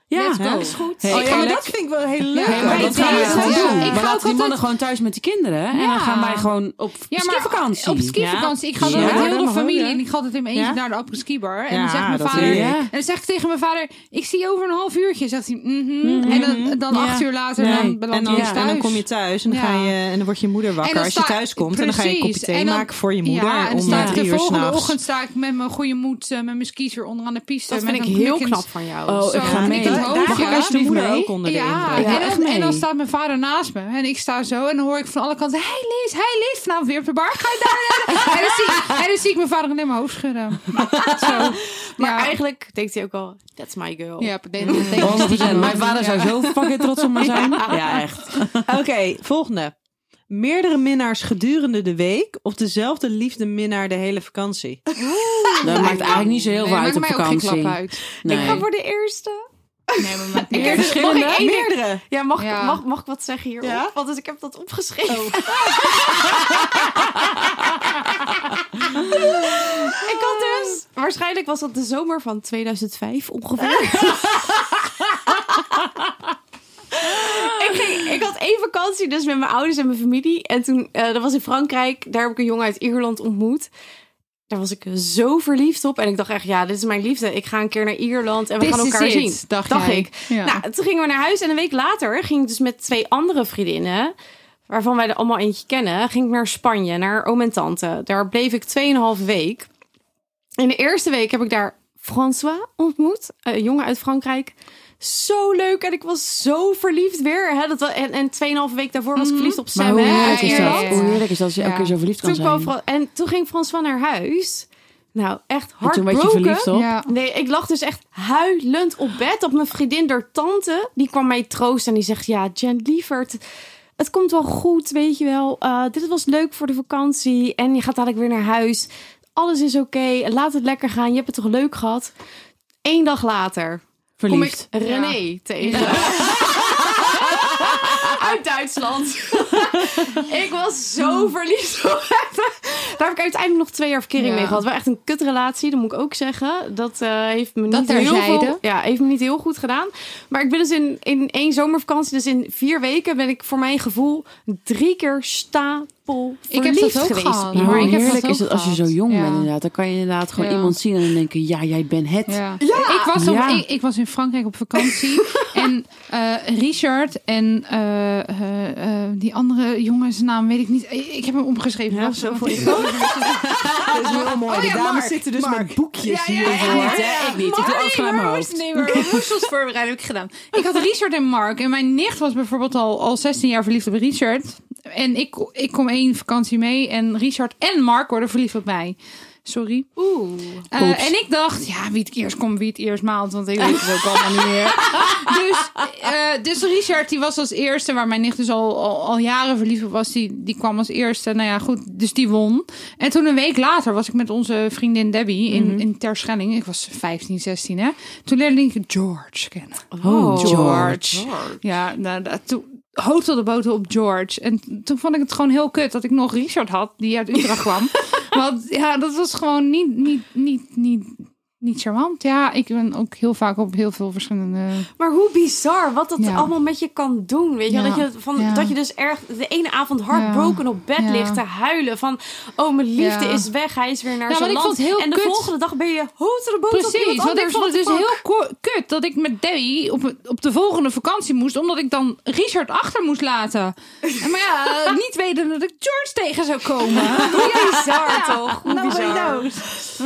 Ja, Let's go. hè? Dat is goed. Hey, Oh ja, maar leuk. dat vind ik wel heel leuk. Ja, Maar ik dat weet gaan we het. gewoon Ja. doen. Ik We ga laten ook die mannen altijd- gewoon thuis met die kinderen. En Ja. dan gaan wij gewoon op Ja, maar skivakantie. op skivakantie. Ik ga dan Ja, met dat heel de mag ook, familie ja. en ik ga altijd in mijn eentje Ja? naar de apres-ski-bar. En Ja, dan zegt mijn dat vader... weet ik. Ja. En dan zeg ik tegen mijn vader... Ik zie je over een half uurtje. Zegt hij... mhm. En dan, dan Ja. acht uur later Nee. dan beland en, dan, je en thuis. dan kom je thuis en dan, Ja. ga je, en dan wordt je moeder En wakker dan als je sta- thuis komt. En dan ga je een kopje precies. thee En dan- maken voor je moeder. Ja, en dan om sta uh, ik drie de uur volgende s'nachts. ochtend sta ik met mijn goede moed, uh, met mijn skis onderaan de piste. Dat met vind ik een heel knikkend- knap van jou. Oh, ik Zo, ga mee. knikkend Daar- hoofdje. Daar gaat de moeder mee? ook onder de Ja, indruk. Ja, en, echt dan, mee. en dan staat mijn vader naast me. En ik sta zo. En dan hoor ik van alle kanten... Hij leest, hij leest vanavond weer op de bar. Ga je daar? en, dan zie, ik- en dan zie ik mijn vader alleen mijn hoofd schudden. Zo. Maar ja. eigenlijk denkt hij ook al, that's my girl. Ja, denk, denk, denk honderd procent. Mijn vader Ja. zou zo fucking trots op me zijn. Ja, echt. Oké, volgende. Meerdere minnaars gedurende de week of dezelfde liefde minnaar de hele vakantie? Dat maakt eigenlijk niet zo heel Nee, veel uit maakt op mij ook geen vakantie. klap uit. Nee. Ik ga voor de eerste. Nee, maar maakt Ik niet heb uit. verschillende. Mag ik één ding- Meerdere. Ja, mag, Ja. Mag, mag ik wat zeggen hierop? Ja? Want dus ik heb dat opgeschreven. ik had dus... Waarschijnlijk was dat de zomer van tweeduizend vijf ongeveer. ik, ging, ik had één vakantie dus met mijn ouders en mijn familie. En toen, uh, dat was in Frankrijk. Daar heb ik een jongen uit Ierland ontmoet. Daar was ik zo verliefd op. En ik dacht echt, ja, dit is mijn liefde. Ik ga een keer naar Ierland en we This gaan is elkaar it, zien. dacht dacht jij. ik. Ja. Nou, toen gingen we naar huis. En een week later ging ik dus met twee andere vriendinnen... waarvan wij er allemaal eentje kennen... ging ik naar Spanje, naar oom en tante. Daar bleef ik tweeënhalve week. In de eerste week heb ik daar François ontmoet. Een jongen uit Frankrijk. Zo leuk. En ik was zo verliefd weer. Hè? Dat was, en, en tweeënhalve week daarvoor was ik verliefd op Maar Sam. hoe hè, heerlijk uit is Ierland. dat? Hoe heerlijk is dat als je elke Ja. keer zo verliefd kan Toen kwam zijn? Fra- en toen ging François naar huis. Nou, echt En toen werd je heartbroken. verliefd op? Ja. Nee, ik lag dus echt huilend op bed. Op mijn vriendin, der tante. Die kwam mij troosten en die zegt... Ja, Jen, lieverd, het komt wel goed, weet je wel. Uh, dit was leuk voor de vakantie. En je gaat dadelijk weer naar huis. Alles is oké. Okay. Laat het lekker gaan. Je hebt het toch leuk gehad? Eén dag later Verliefd. kom ik René tegen. Uit Duitsland. ik was zo verliefd op hem. Daar heb ik uiteindelijk nog twee jaar verkering Ja. mee gehad. Wel echt een kutrelatie, dat moet ik ook zeggen. Dat uh, heeft me Dat niet heel terzijde. veel, ja, heeft me niet heel goed gedaan. Maar ik ben dus in, in één zomervakantie, dus in vier weken ben ik voor mijn gevoel drie keer stapel Ik heb verliefd dat ook geweest. gehad. Ja, Maar maar ik heb heerlijk dat is ook het als je zo gehad. jong Ja. bent inderdaad. Dan kan je inderdaad gewoon Ja. iemand zien en dan denken... Ja, jij bent het. Ja. Ik, was op, Ja. ik, ik was in Frankrijk op vakantie. en uh, Richard en uh, uh, uh, die andere jongensnaam weet ik niet. Ik, ik heb hem opgeschreven. Ja, Wat- zo wat- vond je dat. Dat is heel mooi. Oh De ja, dames Mark, zitten dus Mark. met boekjes Ja, ja, hier. ja, voor. ja, ja. Ik niet, hè? Ik niet. Ik doe alles vanuit mijn hoofd. Nee, maar woensels voorbereiden heb ik gedaan. Ik had Richard en Mark. En mijn nicht was bijvoorbeeld al, al zestien jaar verliefd op Richard. En ik, ik kom één vakantie mee. En Richard en Mark worden verliefd op mij. Sorry. Oeh. Uh, en ik dacht, ja, wie het eerst komt, wie het eerst maalt. Want ik weet het ook allemaal niet meer. Dus, uh, dus Richard, die was als eerste, waar mijn nicht dus al, al, al jaren verliefd op was. Die, die kwam als eerste. Nou ja, goed, dus die won. En toen een week later was ik met onze vriendin Debbie in, Mm-hmm. in Terschelling. Ik was vijftien, zestien, hè. Toen leerde ik George kennen. Oh, George. Ja, nou, dat, toen hotelde boten op George. En toen vond ik het gewoon heel kut dat ik nog Richard had, die uit Utrecht kwam. Want ja, dat was gewoon niet, niet, niet, niet, niet charmant. Ja, ik ben ook heel vaak op heel veel verschillende... Maar hoe bizar wat dat Ja. allemaal met je kan doen. Weet je, Ja. dat, je, van, Ja. dat je dus erg de ene avond heartbroken op bed Ja. ligt te huilen. Van, oh, mijn liefde Ja. is weg. Hij is weer naar Ja, zijn want ik land. vond het heel en de kut. volgende dag ben je hotereboot op Precies, iemand want ik anders. vond het What dus the heel fuck? ko- kut dat ik met Debbie op, op de volgende vakantie moest, omdat ik dan Richard achter moest laten. En maar ja, niet weten dat ik George tegen zou komen. Hoe bizar toch? Hoe Nobody bizar. knows.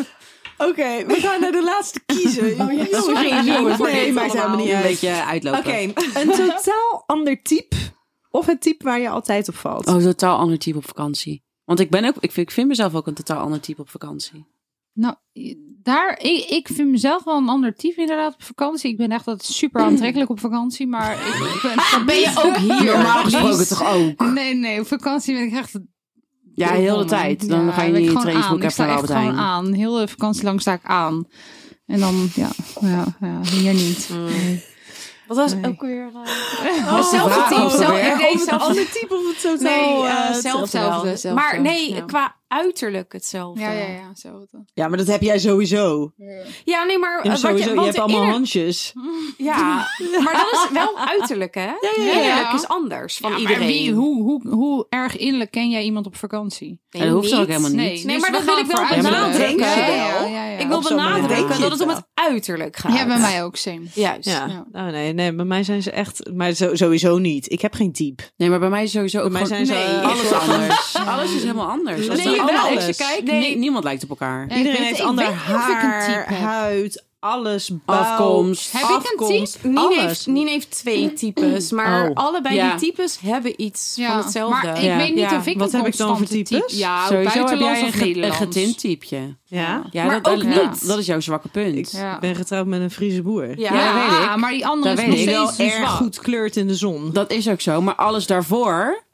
Oké, we gaan naar de laatste kiezen. Oh, ja, sorry, jongens. voor Nee, dit maakt helemaal niet Een uit. beetje uitlopen. Oké, een totaal ander type. Of het type waar je altijd op valt. Oh, totaal ander type op vakantie. Want ik ben ook, ik vind, ik vind mezelf ook een totaal ander type op vakantie. Nou, daar, ik, ik vind mezelf wel een ander type inderdaad op vakantie. Ik ben echt dat super aantrekkelijk op vakantie, maar ik, ik ben, Ben je ook hier? Normaal gesproken toch ook? Nee, nee, op vakantie ben ik echt... Ja, heel de tijd. Dan Ja, ga je ben ik niet in gewoon trainingsbroek aan. Ik even sta naar echt Albert gewoon Heijn. aan. Heel de vakantie lang sta ik aan. En dan, ja, ja, ja hier niet. Nee. Wat was Nee. ook weer... Uh... Oh, Hetzelfde vraag team. ook Zelf, alweer. ik deed Of het zelf... ander type of het totaal Nee, eh, uh, hetzelfde? zelfde. hetzelfde. Maar nee, Ja. qua uiterlijk hetzelfde. Ja, ja, ja, zo. Ja, maar dat heb jij sowieso. Ja, nee, maar... Ja, uh, sowieso. wat je, Je wat hebt de allemaal inner- handjes. Ja, maar dat is wel uiterlijk, hè? ja, ja. Innerlijk is anders van Ja, maar iedereen. wie, hoe, hoe, hoe erg innerlijk ken jij iemand op vakantie? Nee, En dat hoeft niet. ook helemaal niet. Nee, Nee, dus maar we dat wil gaan ik wel voor uiterlijk. benadrukken. Ja, hè? ja, ja, ja. Ik wil Op zo'n moment denk benadrukken je dat het het om wel. het uiterlijk gaat. Ja, bij mij ook, same. Juist. Ja, Ja. Nou, nee, nee, bij mij zijn ze echt, maar zo, sowieso niet. Ik heb geen type. Nee, maar bij mij is sowieso ook Bij mij gewoon- zijn ze nee, eh, alles anders. Alles is helemaal anders. Als Nee, je naar wel alle alles. exen kijkt, Nee. nie- niemand lijkt op elkaar. Ja, Iedereen ik weet- heeft ik ander weet niet of ik een haar, type heb. huid, alles, bouw, Afkomst. Heb ik een afkomst, type? Nien alles. heeft, Nien heeft twee types, maar Oh. allebei Ja. die types hebben iets Ja, van hetzelfde. maar ik Ja. weet niet Ja. of ik Wat een heb ik dan voor constante types? type- Ja, Sowieso heb buitenlands jij of een, ge- een Nederlands. getint typeje. Ja, Ja, Maar dat, ook dat, niet. dat, dat is jouw zwakke punt. ik Ja. ben getrouwd met een Friese boer. Ja, Ja, dat weet ik. maar die andere Dat is nog weet ik. Die steeds wel te erg zwak. goed kleurt in de zon. Dat is ook zo, maar alles daarvoor...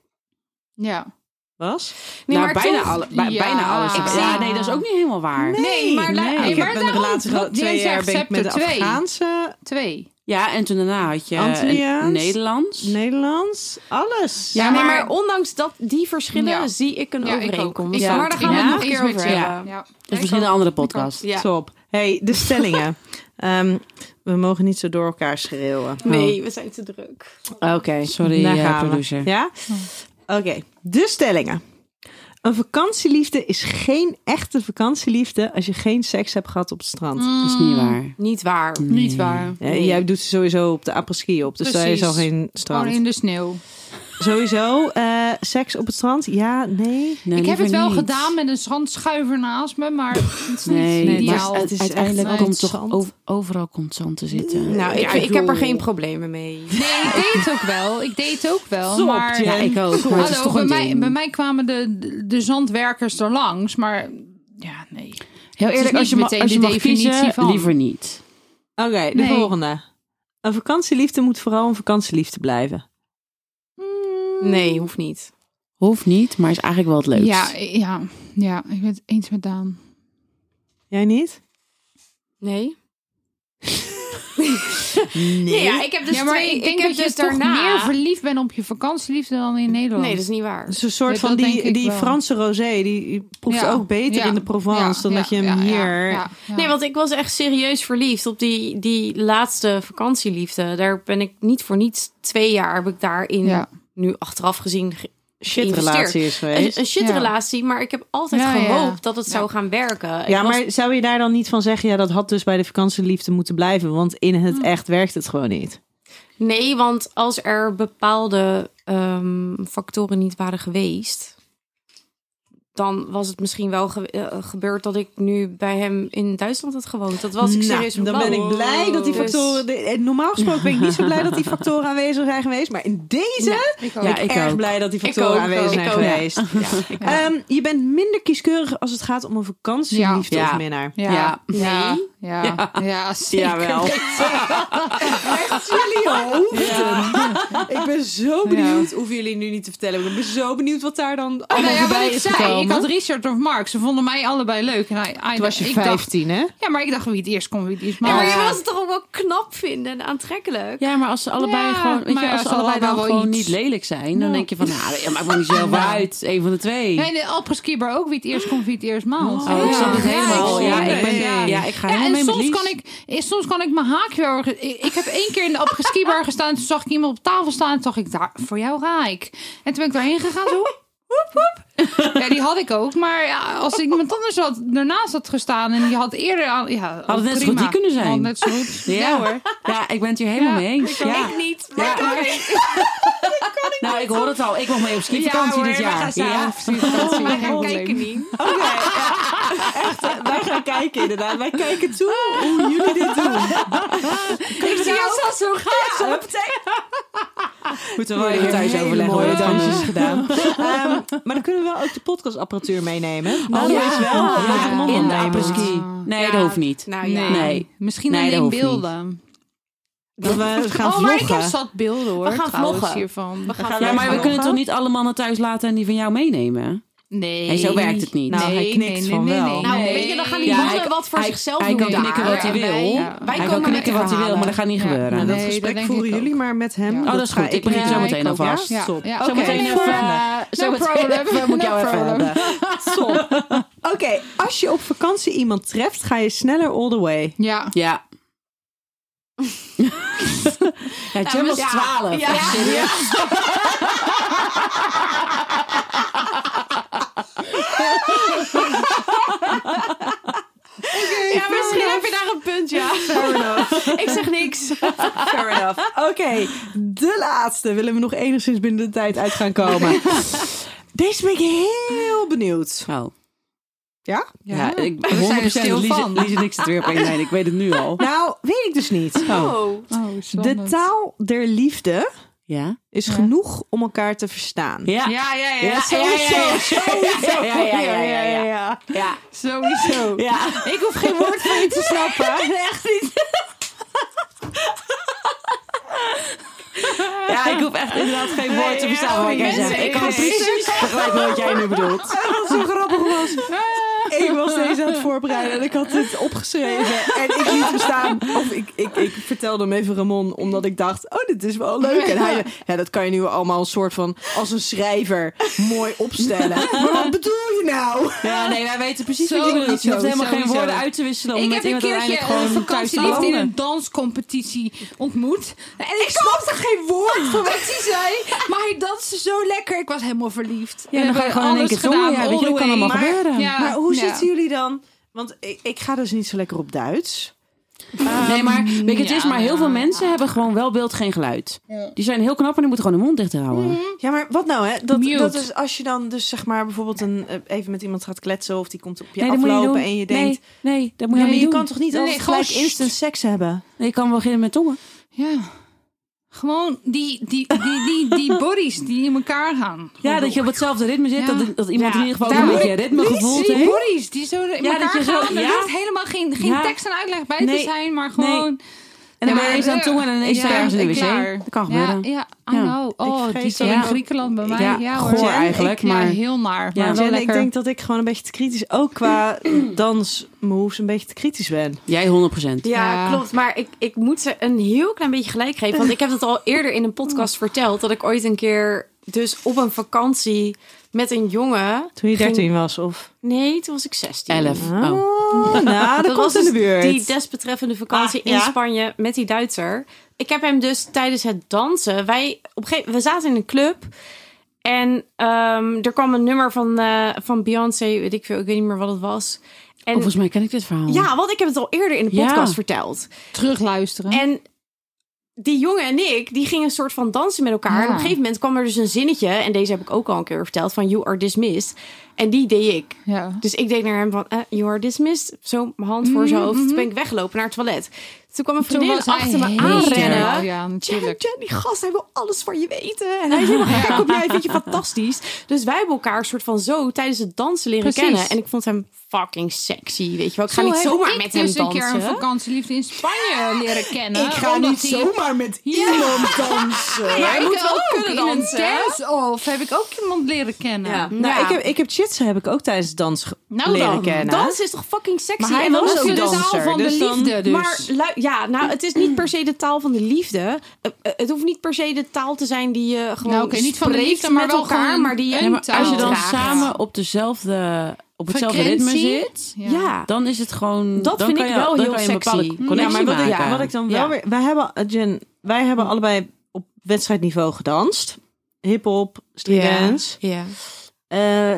Ja. Was? Nee, nou, maar bijna, toch- alle, bij, Ja. bijna alles. Ik Ja, zie- nee, dat is ook niet helemaal waar. Nee, maar la- nee. nee, Ik maar heb een daarom, relatie wat gehad. jij Twee jaar zegt, ben ik met de scepter twee. Afghaanse, Twee. Ja, en toen daarna had je eh, Antilliaans, Nederlands. Nederlands, alles. Ja, Ja, nee, maar- maar ondanks dat, die verschillen Ja. zie ik een Ja, ik ook. overeenkomst. Ik Ja. Maar daar gaan we Ja. het nog een keer Eens met over je. hebben. Ja. Dat is misschien een andere podcast. Ja. Top. Hey, de stellingen. Ehm, we mogen niet zo door elkaar schreeuwen. Nee, we zijn te druk. Oké, Sorry, daar eh, gaan we. producer. Ja? Oké, de stellingen. Een vakantieliefde is geen echte vakantieliefde als je geen seks hebt gehad op het strand. Dat is niet waar. Niet waar. Niet waar. Ja, Nee. jij doet sowieso op de apres-ski op, dus daar is Precies. al geen Gewoon strand. in de sneeuw. Sowieso, eh, seks op het strand? Ja, nee. Nee, ik heb het liever wel niet. gedaan met een zandschuiver naast me, maar het is niet Nee, Nee, ideaal. maar het, is uiteindelijk echt komt toch zand. over- overal komt zand te zitten. Nou, ik, Ja, ik heb er joh. geen problemen mee. Nee, ik deed het ook wel. Ik deed het ook wel. Stop, maar Ja, ik ook. Maar het is Hallo, toch bij een mij, ding. bij mij kwamen de, de, de zandwerkers er langs, maar ja, nee. Heel is eerlijk, niet als je, ma- meteen als je de mag definitie kiezen, van. liever niet. Oké, de Nee. volgende. Een vakantieliefde moet vooral een vakantieliefde blijven. Nee, hoeft niet. Hoeft niet, maar is eigenlijk wel het leukst. Ja, ja, ja, ik ben het eens met Daan. Jij niet? Nee? Nee, ja, ik heb dus ja, maar twee... ik denk heb dat je dus toch daarna... meer verliefd bent op je vakantieliefde dan in Nederland. Nee, dat is niet waar. Het is een soort Ja, van dat denk die, ik die wel. Franse rosé. Die proeft Ja, ook beter ja, in de Provence ja, dan ja, dat je hem ja, ja, hier... ja, ja. Nee, want ik was echt serieus verliefd op die, die laatste vakantieliefde. Daar ben ik niet voor niets twee jaar heb ik daarin Ja. nu achteraf gezien ge- shit relatie is Een, geweest. een shitrelatie, maar ik heb altijd Ja, ja. gehoopt dat het Ja. zou gaan werken. Ik Ja, was- maar zou je daar dan niet van zeggen... ja, dat had dus bij de vakantieliefde moeten blijven... want in het Hm. echt werkt het gewoon niet. Nee, want als er bepaalde ehm, factoren niet waren geweest... dan was het misschien wel ge- eh, gebeurd dat ik nu bij hem in Duitsland had gewoond. Dat was ik Nou, serieus van dan plan. ben ik blij dat die Dus- factoren... de- eh, normaal gesproken ben ik niet zo blij dat die factoren aanwezig zijn geweest... maar in deze Ik ook. ben Ja, ik, ik erg ook. blij dat die Ik factoren ook, aanwezig ik zijn ook. geweest. Ja. Ehm, je bent minder kieskeurig als het gaat om een vakantieliefde Ja. of Ja. minnaar. Ja. Ja. Ja. Ja. Ja. Ja, zeker. Jawel. Echt jullie hoofden. Ik ben zo benieuwd. Hoeven jullie nu niet te vertellen. Ik ben zo benieuwd wat daar dan allemaal Nou ja, wat voorbij ik is zei, gekomen. ik had Richard of Mark. Ze vonden mij allebei leuk. En hij, hij, Toen was je ik dacht, vijftien, hè? ja, maar ik dacht wie het eerst komt, wie het eerst Ja, maar maar. je wil ze toch ook wel knap vinden en aantrekkelijk? Ja, maar als ze allebei Ja, gewoon, weet maar je, ja, als ze ze allebei hadden dan wel gewoon iets. niet lelijk zijn, dan Ja. denk je van, nou, ja, maakt me niet zelf uit. Een van de twee. Nee, de apres-ski-bar ook. Wie het eerst komt, wie het eerst maalt. Oh, ik snap het helemaal. Ja, ik ben, Ja. ja, ik ga Ja, helemaal en mee met soms Lies. kan, ik, eh, soms kan ik mijn haakje wel... Ik, ik heb één keer in de apres-ski-bar gestaan. Toen zag ik iemand op tafel staan. En toen dacht ik, daar, voor jou ga ik. En toen ben ik daarheen gegaan. Zo, woep, woep. Ja, die had ik ook. Maar ja, als iemand anders had, ernaast had gestaan... en die had eerder... aan, ja, Had het net zo prima. goed die kunnen zijn. Had net zo goed. Ja. Ja hoor. Ja, ik ben het hier helemaal Ja, mee eens. ik ook. Ja. Ik niet. Maar Ja. oké. Nou, ik hoor het al. Ik mag mee op skivakantie Ja, dit hoor, we jaar. gaan samen Ja. op skivakantie. Wij gaan Oh, kijken niet. Oké, ja. Echt, hè? Wij gaan kijken inderdaad. Wij kijken toe hoe jullie dit doen. Ik zie het al zo gaaf. Moeten we wel even thuis overleggen hoe mooie je het dansjes dan gedaan. Ehm, maar dan kunnen we wel ook de podcastapparatuur meenemen. Nou, Oh, dat ja. is wel Ja. dat ik hem in de opnemen. apres-ski. Nee, Ja. dat hoeft niet. Nou ja. Nee. Nee. Misschien Nee, dat alleen hoeft niet. beelden. Dat we gaan Oh, maar ik heb vloggen. zat beelden hoor. We gaan trouwens, vloggen. hiervan. We gaan gaan Ja, wij maar we gaan kunnen vloggen? toch niet allemaal naar thuis laten en die van jou meenemen? Nee. Nee, zo werkt het niet. Nou, hij Nee, knikt nee, van nee, wel. nee, Nou, nee. weet je, dan gaan die Ja, mannen hij- wat voor hij- zichzelf hij doen kan daar. knikken wat hij En wil. wij- Ja. Wij Hij kan komen knikken wat hij wil, maar dat gaat niet Ja. gebeuren. Nou, dat Nee, gesprek dat denk voeren ik jullie ook. maar met hem. Ja. Oh, dat is ga goed. Ik begin Ja, zo ik meteen ook, alvast. ja. Top. Ja, Zo oké. meteen No even, problem. zo No meteen problem. even, moet ik No jou even problem. hebben. Top. Oké, als je op vakantie iemand treft, ga je sneller all the way. Ja. Ja. Ja, Jen was Ja. twaalf. Ja. Echt serieus. Ja, misschien heb je daar een punt, ja. Fair enough. Ik zeg niks. Fair enough. Oké, de laatste. Willen we nog enigszins binnen de tijd uit gaan komen? Deze ben ik heel benieuwd. Oh. Ja? Ja, ik we zijn er honderd procent stil Lies, van. Lies en ik zitten weer op één lijn. Ik weet het nu al. Nou, weet ik dus niet. Oh. Oh. Oh, De spannend. taal der liefde Ja? is Ja. genoeg om elkaar te verstaan. Ja. Ja, ja, ja. Ja, Sowieso, ja, ja, ja. sowieso. Ja, ja, ja, ja, ja. ja. Ja. Sowieso. Ja. Ik hoef geen woord van je te snappen. Echt niet. Ja, ik hoef echt inderdaad geen woord te verstaan wat jij mensen, zegt. Ik kan nee. precies begrijpen wat jij nu bedoelt. Wat zo grappig was. Ik was deze aan het voorbereiden en ik had het opgeschreven. En ik liet hem staan. Of ik, ik, ik vertelde hem even Ramon, omdat ik dacht, oh, dit is wel leuk. En hij zei, ja, dat kan je nu allemaal een soort van, als een schrijver, mooi opstellen. Maar wat bedoel je nou? Ja, nee, wij weten precies Zo, wat je bedoelt. Je hoeft helemaal geen sowieso. woorden uit te wisselen om Ik met heb een iemand keertje uiteindelijk een gewoon thuis te vakantieliefde in wonen. een danscompetitie ontmoet. En ik snapte geen woord van wat hij zei. Maar hij danste zo lekker. Ik was helemaal verliefd. Ja, dan ga je gewoon in één keer zongen. Ja, weet je, dat kan allemaal Maar- gebeuren. Ja. Maar hoe Ja. zitten jullie dan? Want ik, ik ga dus niet zo lekker op Duits. Nee, maar weet je, het is ja, maar heel ja. veel mensen hebben gewoon wel beeld, geen geluid. Die zijn heel knap en die moeten gewoon de mond dicht houden. Ja, maar wat nou, hè? Dat, Mute. dat is als je dan dus zeg maar bijvoorbeeld een, eh, even met iemand gaat kletsen of die komt op je Nee, dat moet je niet aflopen doen. en je denkt, Nee, nee, dat moet je ja, maar niet je doen. kan toch niet Nee, altijd gewoon gelijk instant seks hebben? Nee, je kan wel beginnen met tongen. Ja. Gewoon die, die, die, die, die bodies die in elkaar gaan. Ja, dat je op hetzelfde ritme zit. Ja. Dat, dat iemand Ja, in ieder geval daar een moet beetje ritme gevoeld Die heeft. bodies die zo in Ja, elkaar dat je zo- gaan. Er ja. hoeft helemaal geen, geen Ja. tekst en uitleg bij Nee. te zijn. Maar gewoon... En dan Ja, ben je eens aan het tongen en ineens ja, sta je ergens in de klaar. wc. Dat kan gebeuren. Ja, ja I Ja. know. Oh, Ik die vrees zo dat in ik- Griekenland bij mij. Ja, Ja, hoor. goor Jen, eigenlijk. Ja, Maar heel naar. Ja. Maar wel Jen, ik lekker. denk dat ik gewoon een beetje te kritisch, ook qua dansmoves, een beetje te kritisch ben. jij honderd procent. Ja, Ja. klopt. Maar ik, ik moet ze een heel klein beetje gelijk geven. Want ik heb het al eerder in een podcast verteld. Dat ik ooit een keer dus op een vakantie met een jongen... Toen je ging- dertien was, of? Nee, toen was ik zestien. Elf. Oh, Oh. nou, dat, komt in de dus buurt. die desbetreffende vakantie Ah, in ja? Spanje met die Duitser. Ik heb hem dus tijdens het dansen... Wij, op een gegeven, we zaten in een club... En ehm, er kwam een nummer van, eh, van Beyoncé, weet ik veel, ik weet niet meer wat het was. En Oh, volgens mij ken ik dit verhaal. ja, want ik heb het al eerder in de Ja. podcast verteld. Terugluisteren. En die jongen en ik, die gingen een soort van dansen met elkaar. Ja. En op een gegeven moment kwam er dus een zinnetje, en deze heb ik ook al een keer verteld, van you are dismissed. En die deed ik. ja. Dus ik deed naar hem van, eh, you are dismissed. Zo, mijn hand voor zijn hoofd. Toen ben ik weggelopen naar het toilet. Toen kwam een Toen vriendin was hij achter me helemaal- aanrennen. Ja, Jen, natuurlijk. Jen, die gast, hij wil alles van je weten. En hij is helemaal gek op jij, vind je fantastisch. Dus wij hebben elkaar soort van zo tijdens het dansen leren Precies. kennen. En ik vond hem fucking sexy, weet je wel. Ik ga Zo niet heb zomaar ik met hem dus een dansen. keer een vakantieliefde in Spanje leren kennen. Ik ga omdat niet die- zomaar met iemand dansen. Ja, Maar je ik moet wel ook. kunnen In een dansen. dance-off heb ik ook iemand leren kennen. Ja. Nou, Ja. ik heb, ik heb Chitsen heb ik ook tijdens dans ge- Nou leren dan, kennen. Dansen is toch fucking sexy? Maar hij En dan was is ook het de dus- danser, taal van de dus dan- liefde dus. Maar lu- ja, nou, het is niet per se de taal van de liefde. Uh, uh, het hoeft niet per se de taal te zijn die je gewoon Nou, oké, niet van de spreekt liefde, maar met wel elkaar, gewoon maar die je een Ja, maar als je dan uitdraagt. samen op dezelfde, op hetzelfde ritme Frequentie. zit, Ja. dan is het gewoon. Dat dan vind kan ik je, wel dan heel kan je een bepaalde sexy. connectie Ja, maar wat ik, maken. wat ik dan Ja. wel weer... Wij hebben, uh, Jen, wij hebben allebei op wedstrijdniveau gedanst. Hip-hop, street dance. Ja. Eh,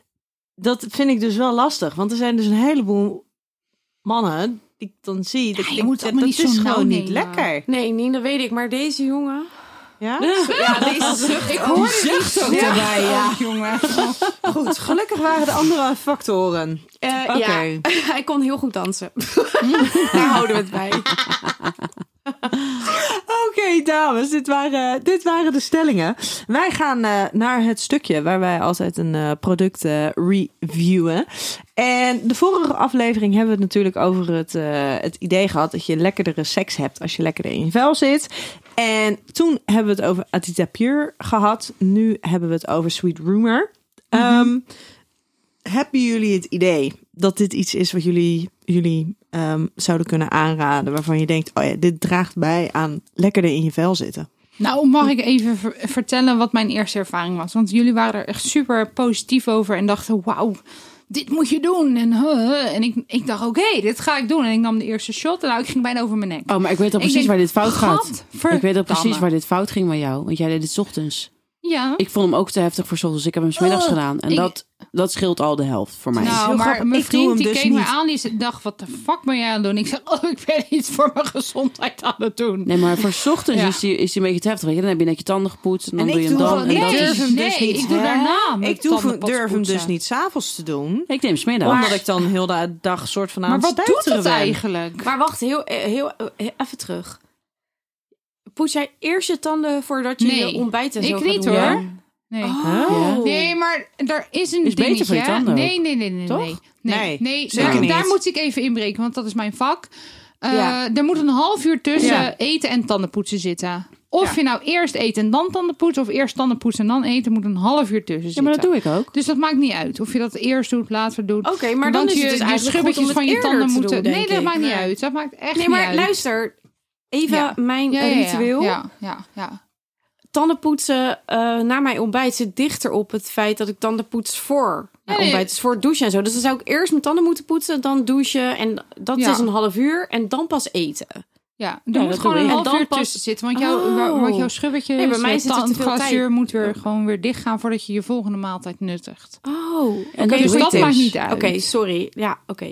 dat vind ik dus wel lastig. Want er zijn dus een heleboel mannen die ik dan zie. Dat, Ja, ik je denk, moet het dat allemaal niet is zo nauw gewoon niet nemen. lekker. Nee, nee, dat weet ik. Maar deze jongen... Ja? Ja, deze zucht. Ik hoorde zucht ook Ja. erbij, ja. jongen. Goed, gelukkig waren de andere factoren. Uh, Oké. Ja, hij kon heel goed dansen. Daar houden we het bij. Oké, dames, dit waren, dit waren de stellingen. Wij gaan uh, naar het stukje waar wij altijd een uh, product uh, reviewen. En de vorige aflevering hebben we het natuurlijk over het, uh, het idee gehad dat je lekkerdere seks hebt als je lekkerder in je vel zit. En toen hebben we het over Atita Pure gehad. Nu hebben we het over Sweet Rumor. Mm-hmm. Um, hebben jullie het idee dat dit iets is wat jullie, jullie um, zouden kunnen aanraden, waarvan je denkt, oh ja, dit draagt bij aan lekkerder in je vel zitten? Nou, mag ik even ver- vertellen wat mijn eerste ervaring was? Want jullie waren er echt super positief over en dachten, wauw, dit moet je doen. En, huh, en ik, ik dacht, oké, okay, dit ga ik doen. En ik nam de eerste shot en nou, ik ging bijna over mijn nek. Oh, maar ik weet al precies denk, waar dit fout gaat. Ik weet al precies Damme. waar dit fout ging bij jou. Want jij deed het 's ochtends. Ja. Ik vond hem ook te heftig voor 's ochtends. Ik heb hem 's middags Oh, gedaan. En ik- dat, dat scheelt al de helft voor mij. Nou, heel maar grappig. mijn Ik doe vriend hem die dus keek me niet. aan. Die dacht, wat de fuck ben jij aan het doen? Ik zeg, oh, ik ben iets voor mijn gezondheid aan het doen. Nee, maar voor 's ochtends Ja. is die, is die een beetje te heftig. Weet je? Dan heb je net je tanden gepoetst. En dan En doe ik je hem doe dan. gewoon- En ik dat nee, durf is... hem dus nee, niet. ik doe Hè? daarna mijn Ik doe, tandenpoets durf hem dus poetsen. niet 's avonds te doen. Ik neem 's middags. Omdat ik dan heel de dag soort van aan Maar het wat doet stuiteren het ben. eigenlijk? Maar wacht, heel, heel, heel even terug. Poets jij eerst je tanden voordat je Nee, je ontbijt en zo ik gaat niet doen? hoor. Ja? Nee. Oh. Nee, maar er is een Is beter dingetje. voor je tanden ook. Nee, nee, nee, nee. Toch? Nee, nee, Nee, nee, zeker daar, niet. daar moet ik even inbreken, want dat is mijn vak. Uh, Ja. Er moet een half uur tussen Ja. eten en tandenpoetsen zitten. Of Ja. je nou eerst eet en dan tandenpoetsen, of eerst tandenpoetsen en dan eten, moet een half uur tussen Ja, zitten. maar dat doe ik ook. Dus dat maakt niet uit of je dat eerst doet, later doet. Oké, maar dan Want is je, het dus je eigenlijk goed om schubbetjes het van je eerder tanden te moeten. doen, nee, denk dat ik. maakt niet Nee. uit. Dat maakt echt Nee, niet maar uit. luister. Even Ja. mijn Ja, ja, ja. ritueel. Ja, ja, ja. Tandenpoetsen uh, na mijn ontbijt zit dichter op het feit dat ik tanden poets voor mijn nee. ontbijt. Dus voor het douchen en zo. Dus dan zou ik eerst mijn tanden moeten poetsen, dan douchen. En dat Ja. is een half uur. En dan pas eten. Ja, er Ja, moet dat gewoon doe een ik. half En dan uur pas- tussen zitten. Want, jouw, Oh. want jouw schubbetjes, Nee, bij mij je zit er te veel tandglazuur tijd. moet weer gewoon weer dicht gaan voordat je je volgende maaltijd nuttigt. Oh, oké. En dat dus doe ik dat dus. maakt niet uit. Oké, sorry. Ja, oké.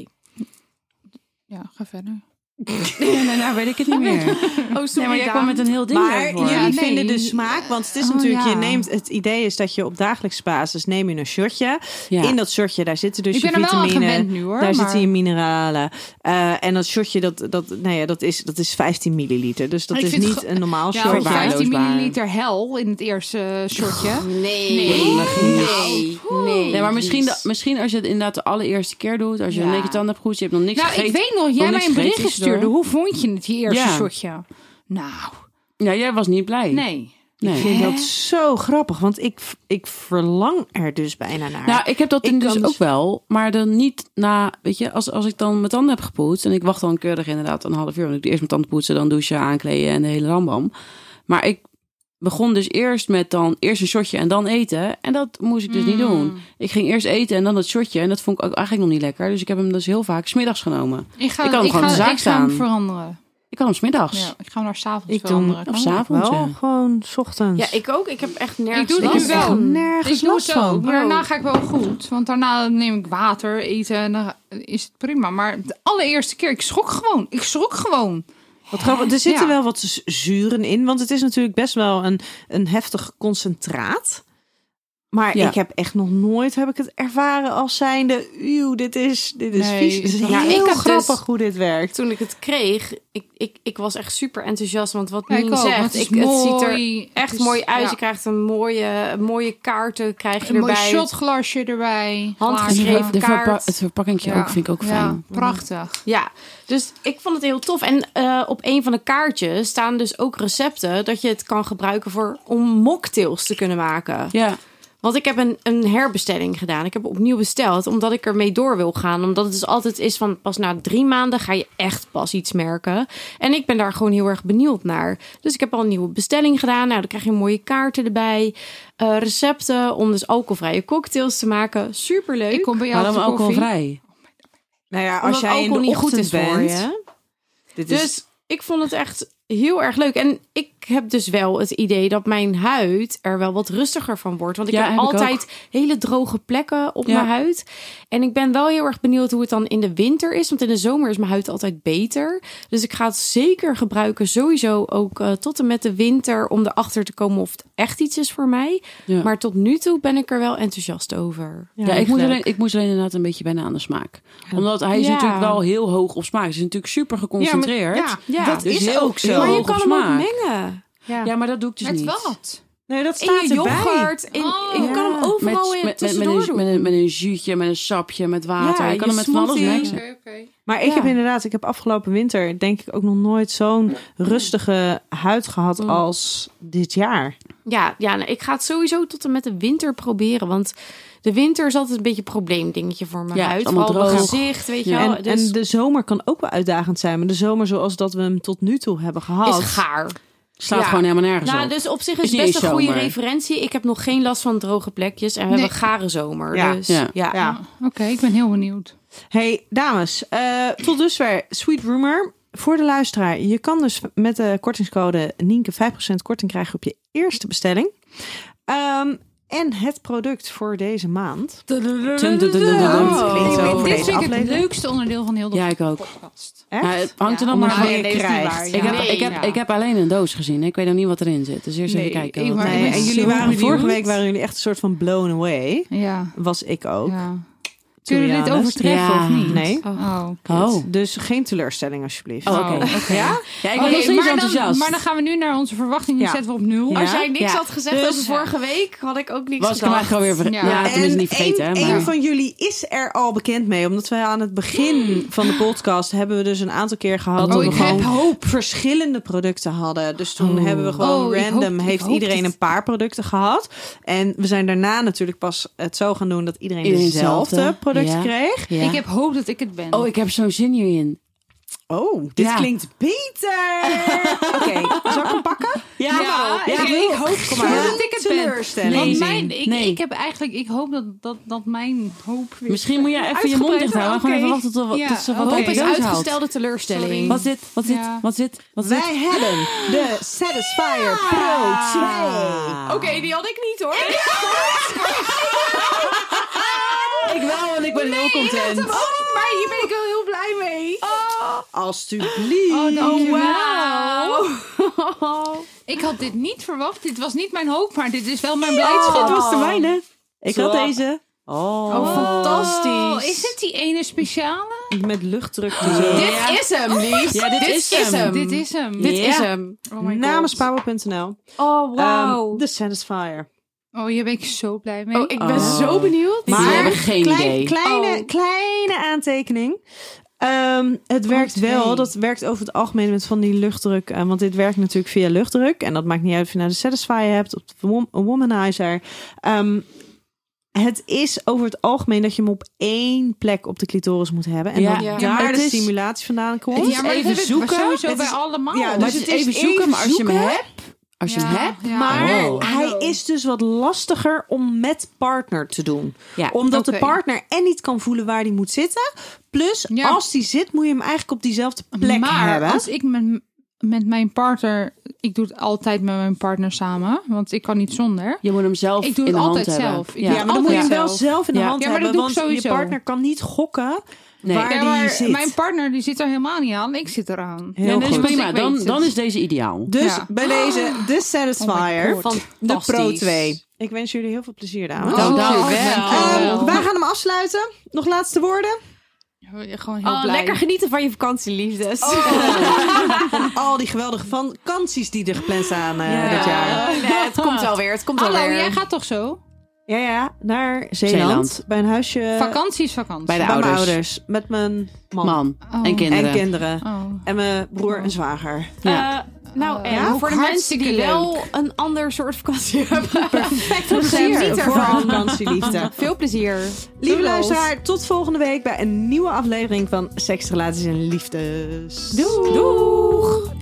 Ja, ga verder. Nee, nee, nou weet ik het niet meer. Oh, sorry. Nee, maar jij Daan. kwam met een heel ding Maar daarvoor. jullie Ja, nee. vinden de smaak, want het is Oh, natuurlijk, ja. je neemt, het idee is dat je op dagelijkse basis neem je een shotje. Ja. In dat shotje, daar zitten dus Ik je ben er wel aan vitamine, gewend nu, hoor, daar maar- zitten je mineralen. Uh, en dat shotje, dat, dat, nou ja, dat, is, dat is vijftien milliliter. Dus dat Ik is vind niet het een normaal Ja, shotje. vijftien Verwaarloosbaar. milliliter hel in het eerste uh, shotje. Nee. Nee, Nee. Nee. Nee, maar misschien, Lies. de, misschien als je het inderdaad de allereerste keer doet. Als je Ja. een beetje tanden hebt gepoetst, je hebt nog niks Nou, gegeten. ik weet nog, jij Nog mij niks een gegeten berichtje tussendoor. stuurde. Hoe vond je het, die eerste Ja. shotje? Nou, Ja, jij was niet blij. nee. Nee. Ik vind dat zo grappig, want ik, ik verlang er dus bijna naar. Nou, ik heb dat Ik in dus kan dus- ook wel. Maar dan niet na, weet je, als, als ik dan mijn tanden heb gepoetst. En ik wacht dan keurig inderdaad een half uur. Want ik doe eerst mijn tanden poetsen, dan douchen, aankleden en de hele rambam. Maar ik begon dus eerst met dan eerst een shotje en dan eten. En dat moest ik dus niet doen. Ik ging eerst eten en dan dat shotje. En dat vond ik ook eigenlijk nog niet lekker. Dus ik heb hem dus heel vaak 's middags genomen. Ik ga, Ik kan hem ik gewoon ga, op de zaak ik ga hem staan. veranderen. Ik kan hem 's middags. Ja, ik ga hem naar 's avonds ik doe veranderen. hem Of 's avonds, wel ja. gewoon 's ochtends. Ja, ik ook. Ik heb echt nergens Ik doe het last nu wel. van. nergens Ik doe het last zo, van. maar daarna ga ik wel goed. Want daarna neem ik water, eten en dan is het prima. Maar de allereerste keer, ik schrok gewoon. Ik schrok gewoon. Wat grappig. Er zitten Ja. wel wat z- zuren in, want het is natuurlijk best wel een, een heftig concentraat. Maar Ja. ik heb echt nog nooit heb ik het ervaren als zijnde, uw, dit is, dit is Nee, vies. Het is ja, heel ik heb grappig dus- hoe dit werkt. Toen ik het kreeg, ik, ik, ik was echt super enthousiast. Want wat Ja, ik Nien ook, zegt, want het is ik, het ziet er mooi. echt Het is- mooi uit. ja. Je krijgt een mooie, mooie kaarten, krijg je Een mooi erbij. shotglasje erbij. Handgeschreven Glazen. De kaart. verpa- het verpakkingje Ja. ook vind ik ook fijn. Ja, prachtig. Ja, dus ik vond het heel tof. En eh, op een van de kaartjes staan dus ook recepten dat je het kan gebruiken voor om mocktails te kunnen maken. Ja. Want ik heb een, een herbestelling gedaan. Ik heb opnieuw besteld, omdat ik ermee door wil gaan. Omdat het dus altijd is van pas na drie maanden ga je echt pas iets merken. En ik ben daar gewoon heel erg benieuwd naar. Dus ik heb al een nieuwe bestelling gedaan. Nou, dan krijg je mooie kaarten erbij. Uh, recepten om dus alcoholvrije cocktails te maken. Superleuk. Ik kom bij jou Waarom op de koffie. alcoholvrij? Nou ja, als Omdat jij in alcohol de niet goed ochtend is voor bent, je. dit is, Dus ik vond het echt heel erg leuk. En ik heb dus wel het idee dat mijn huid er wel wat rustiger van wordt. Want ik Ja, heb heb ik altijd hele droge plekken op Ja. mijn huid. En ik ben wel heel erg benieuwd hoe het dan in de winter is. Want in de zomer is mijn huid altijd beter. Dus ik ga het zeker gebruiken. Sowieso ook uh, tot en met de winter. Om erachter te komen of het echt iets is voor mij. Ja. Maar tot nu toe ben ik er wel enthousiast over. Ja, ik, echt moest leuk. alleen, ik moest alleen inderdaad een beetje bijna aan de smaak. Omdat hij is Ja. natuurlijk wel heel hoog op smaak. Hij is natuurlijk super geconcentreerd. Ja, Ja, dat dus is heel- ook zo. heel Maar je hoog kan op hem ook smaak. mengen. Ja. Ja, maar dat doe ik dus Met niet. wat? Nee, dat In staat je erbij. yoghurt. In, Oh. je kan hem overal in met, met, met, tussendoor een, doen. met, een, met een zuurtje, met een sapje, met water. Ja, je kan je hem met van alles smoothie. mixen. Oké, oké. Maar ik Ja. heb inderdaad, ik heb afgelopen winter denk ik ook nog nooit zo'n rustige huid gehad Mm. als dit jaar. Ja, ja nou, ik ga het sowieso tot en met de winter proberen. Want de winter is altijd een beetje een probleemdingetje voor mijn Ja, het huid. is allemaal Vooral op mijn droog. gezicht, weet je Ja. wel. En, Dus en de zomer kan ook wel uitdagend zijn. Maar de zomer zoals dat we hem tot nu toe hebben gehad. is gaar. Slaat Ja. gewoon helemaal nergens Nou, op. dus op zich Is is niet best eens een goede zomer. referentie. Ik heb nog geen last van droge plekjes. En we Nee. hebben gare zomer. Ja. Dus Ja. ja. Ja. Oké, ik ben heel benieuwd. Hey, dames. eh, tot dusver Sweet Rumor. Voor de luisteraar. Je kan dus met de kortingscode Nienke vijf procent korting krijgen op je eerste bestelling. Um, en het product voor deze maand. Dun, dun, dun, Oh, dun, dun. dat klinkt zo Ik- voor dit deze vind ik het aflevering. leukste onderdeel van heel de Ja, ik ook. podcast. Echt? Nou, het hangt er dan Ja, maar maar van. je nee, dat is niet krijgt. waar, Ik ja. heb, Nee, ik, heb, ja. ik heb alleen een doos gezien. Ik weet nog niet wat erin zit. Dus eerst Nee, even kijken. ik- wat- maar- Nee, ik ben en jullie zo waren benieuwd. vorige week waren jullie echt een soort van blown away. Ja, Was ik ook. ja. To Kunnen we be dit honest. overtreffen Ja. of niet? Nee. Oh, Oh. Dus geen teleurstelling alsjeblieft. Oh, oké. oké. Ja? Ja, ik Oké, ben nog steeds maar, dan, enthousiast. maar dan gaan we nu naar onze verwachtingen. Ja. Zetten we op nul. Ja. Als jij niks Ja. had gezegd Dus- over vorige week, had ik ook niks Was ik hem gedacht. eigenlijk alweer ver... Ja. Ja, tenminste niet vergeten. een, hè, maar... een van jullie is er al bekend mee. Omdat wij aan het begin van de podcast hebben we dus een aantal keer gehad Oh, dat we ik heb gewoon hoop. verschillende producten hadden. Dus toen Oh. hebben we gewoon Oh, ik random, hoop- ik heeft hoop iedereen dat- een paar producten gehad. En we zijn daarna natuurlijk pas het zo gaan doen dat iedereen, Iedereen dezelfde hetzelfde. producten Ja. kreeg. Ja. Ik heb hoop dat ik het ben. Oh, ik heb zo'n zin hierin. Oh, dit Ja. klinkt beter. Oké, zal ik hem pakken? Ja, Ja, ik, ik hoop Kom maar. dat ik het ben. Teleurstelling. Want Nee. mijn, ik, Nee. ik heb eigenlijk, ik hoop dat, dat, dat mijn hoop weer... Misschien moet jij even je mond dicht houden. Gewoon even wachten tot, Ja, tot ze wat oké. uit Hoop de is doos haalt. uitgestelde teleurstelling. Sorry. Wat zit? Wat zit? Ja. Wat zit? Wat zit? Wij hebben de Satisfyer Pro twee. Oké, die had ik niet hoor. Ik wel, want ik ben heel content. Maar hier ben ik wel heel blij mee. Alsjeblieft. Oh, dankjewel. Wauw. Ik had dit niet verwacht. Dit was niet mijn hoop, maar dit is wel mijn blijdschap. Dit was de mijne. Ik had Zo. deze. Oh, Oh, fantastisch. Is dit die ene speciale? met luchtdruk. Dit is hem, lief. Ja, dit is hem. Dit is hem. Dit Ja. is hem. Oh my Namens god. power punt n l. Oh, wauw. Ehm, de Satisfyer. Oh, hier ben ik zo blij mee. oh, ik ben Oh. zo benieuwd. Maar- hebben geen klein- idee. Kleine, Oh. kleine aantekening. Ehm, het werkt twee. wel. Dat werkt over het algemeen met van die luchtdruk. eh, want dit werkt natuurlijk via luchtdruk. En dat maakt niet uit of je nou de Satisfyer hebt of de wom- een womanizer. Ehm, het is over het algemeen dat je hem op één plek op de clitoris moet hebben. En Ja. dat Ja. daar Maar het de is- stimulatie vandaan komt. Het is ja, maar even dat heb ik zoeken. sowieso Het bij is- allemaal. ja, Maar dus het is het is even zoeken, even maar als je hem zoeken. hebt... Als je Ja, hem hebt... ja. Maar Oh. hij is dus wat lastiger om met partner te doen. Ja. Omdat de Oké. partner en niet kan voelen waar hij moet zitten. Plus, Ja. als die zit, moet je hem eigenlijk op diezelfde plek maar hebben. als ik met, met mijn partner... Ik doe het altijd met mijn partner samen. Want ik kan niet zonder. Je moet hem zelf Ik doe in het de hand altijd hebben. zelf. Ik Ja, doe maar dan moet je hem altijd wel zelf. zelf in de Ja. hand Ja, maar dat hebben. doe ik Want je sowieso. partner kan niet gokken Nee. waar Ja, die maar zit. mijn partner die zit er helemaal niet aan. Ik zit eraan. Heel Ja, dat is goed. prima. Ik weet Dan, het. dan is deze ideaal. Dus Ja. bij deze, de Satisfyer, God. de Pro Fantastisch. twee. Ik wens jullie heel veel plezier, dames. Oh, Dank dankjewel. je wel. Ehm, wij gaan hem afsluiten. Nog laatste woorden? Gewoon heel Oh, blij. lekker genieten van je vakantieliefdes. Van al die geweldige vakanties die er gepland staan eh, dit jaar. Nee, het komt wel weer. Het komt wel Hallo, weer. jij gaat toch zo? Ja, ja, naar Zeeland. Zeeland. Bij een huisje. Vakantie is vakantie. Bij de bij mijn ouders. ouders. Met mijn man. Man Oh. en kinderen. En kinderen. Oh. En mijn broer en zwager. Ja. Eh, nou, Oh, en ja? voor de mensen Hartstikke die leuk. wel een ander soort vakantie hebben. Perfect plezier recept voor ervan. vakantieliefde. Veel plezier. Lieve Doei. luisteraar, tot volgende week bij een nieuwe aflevering van Seks, Relaties en Liefdes. Doeg.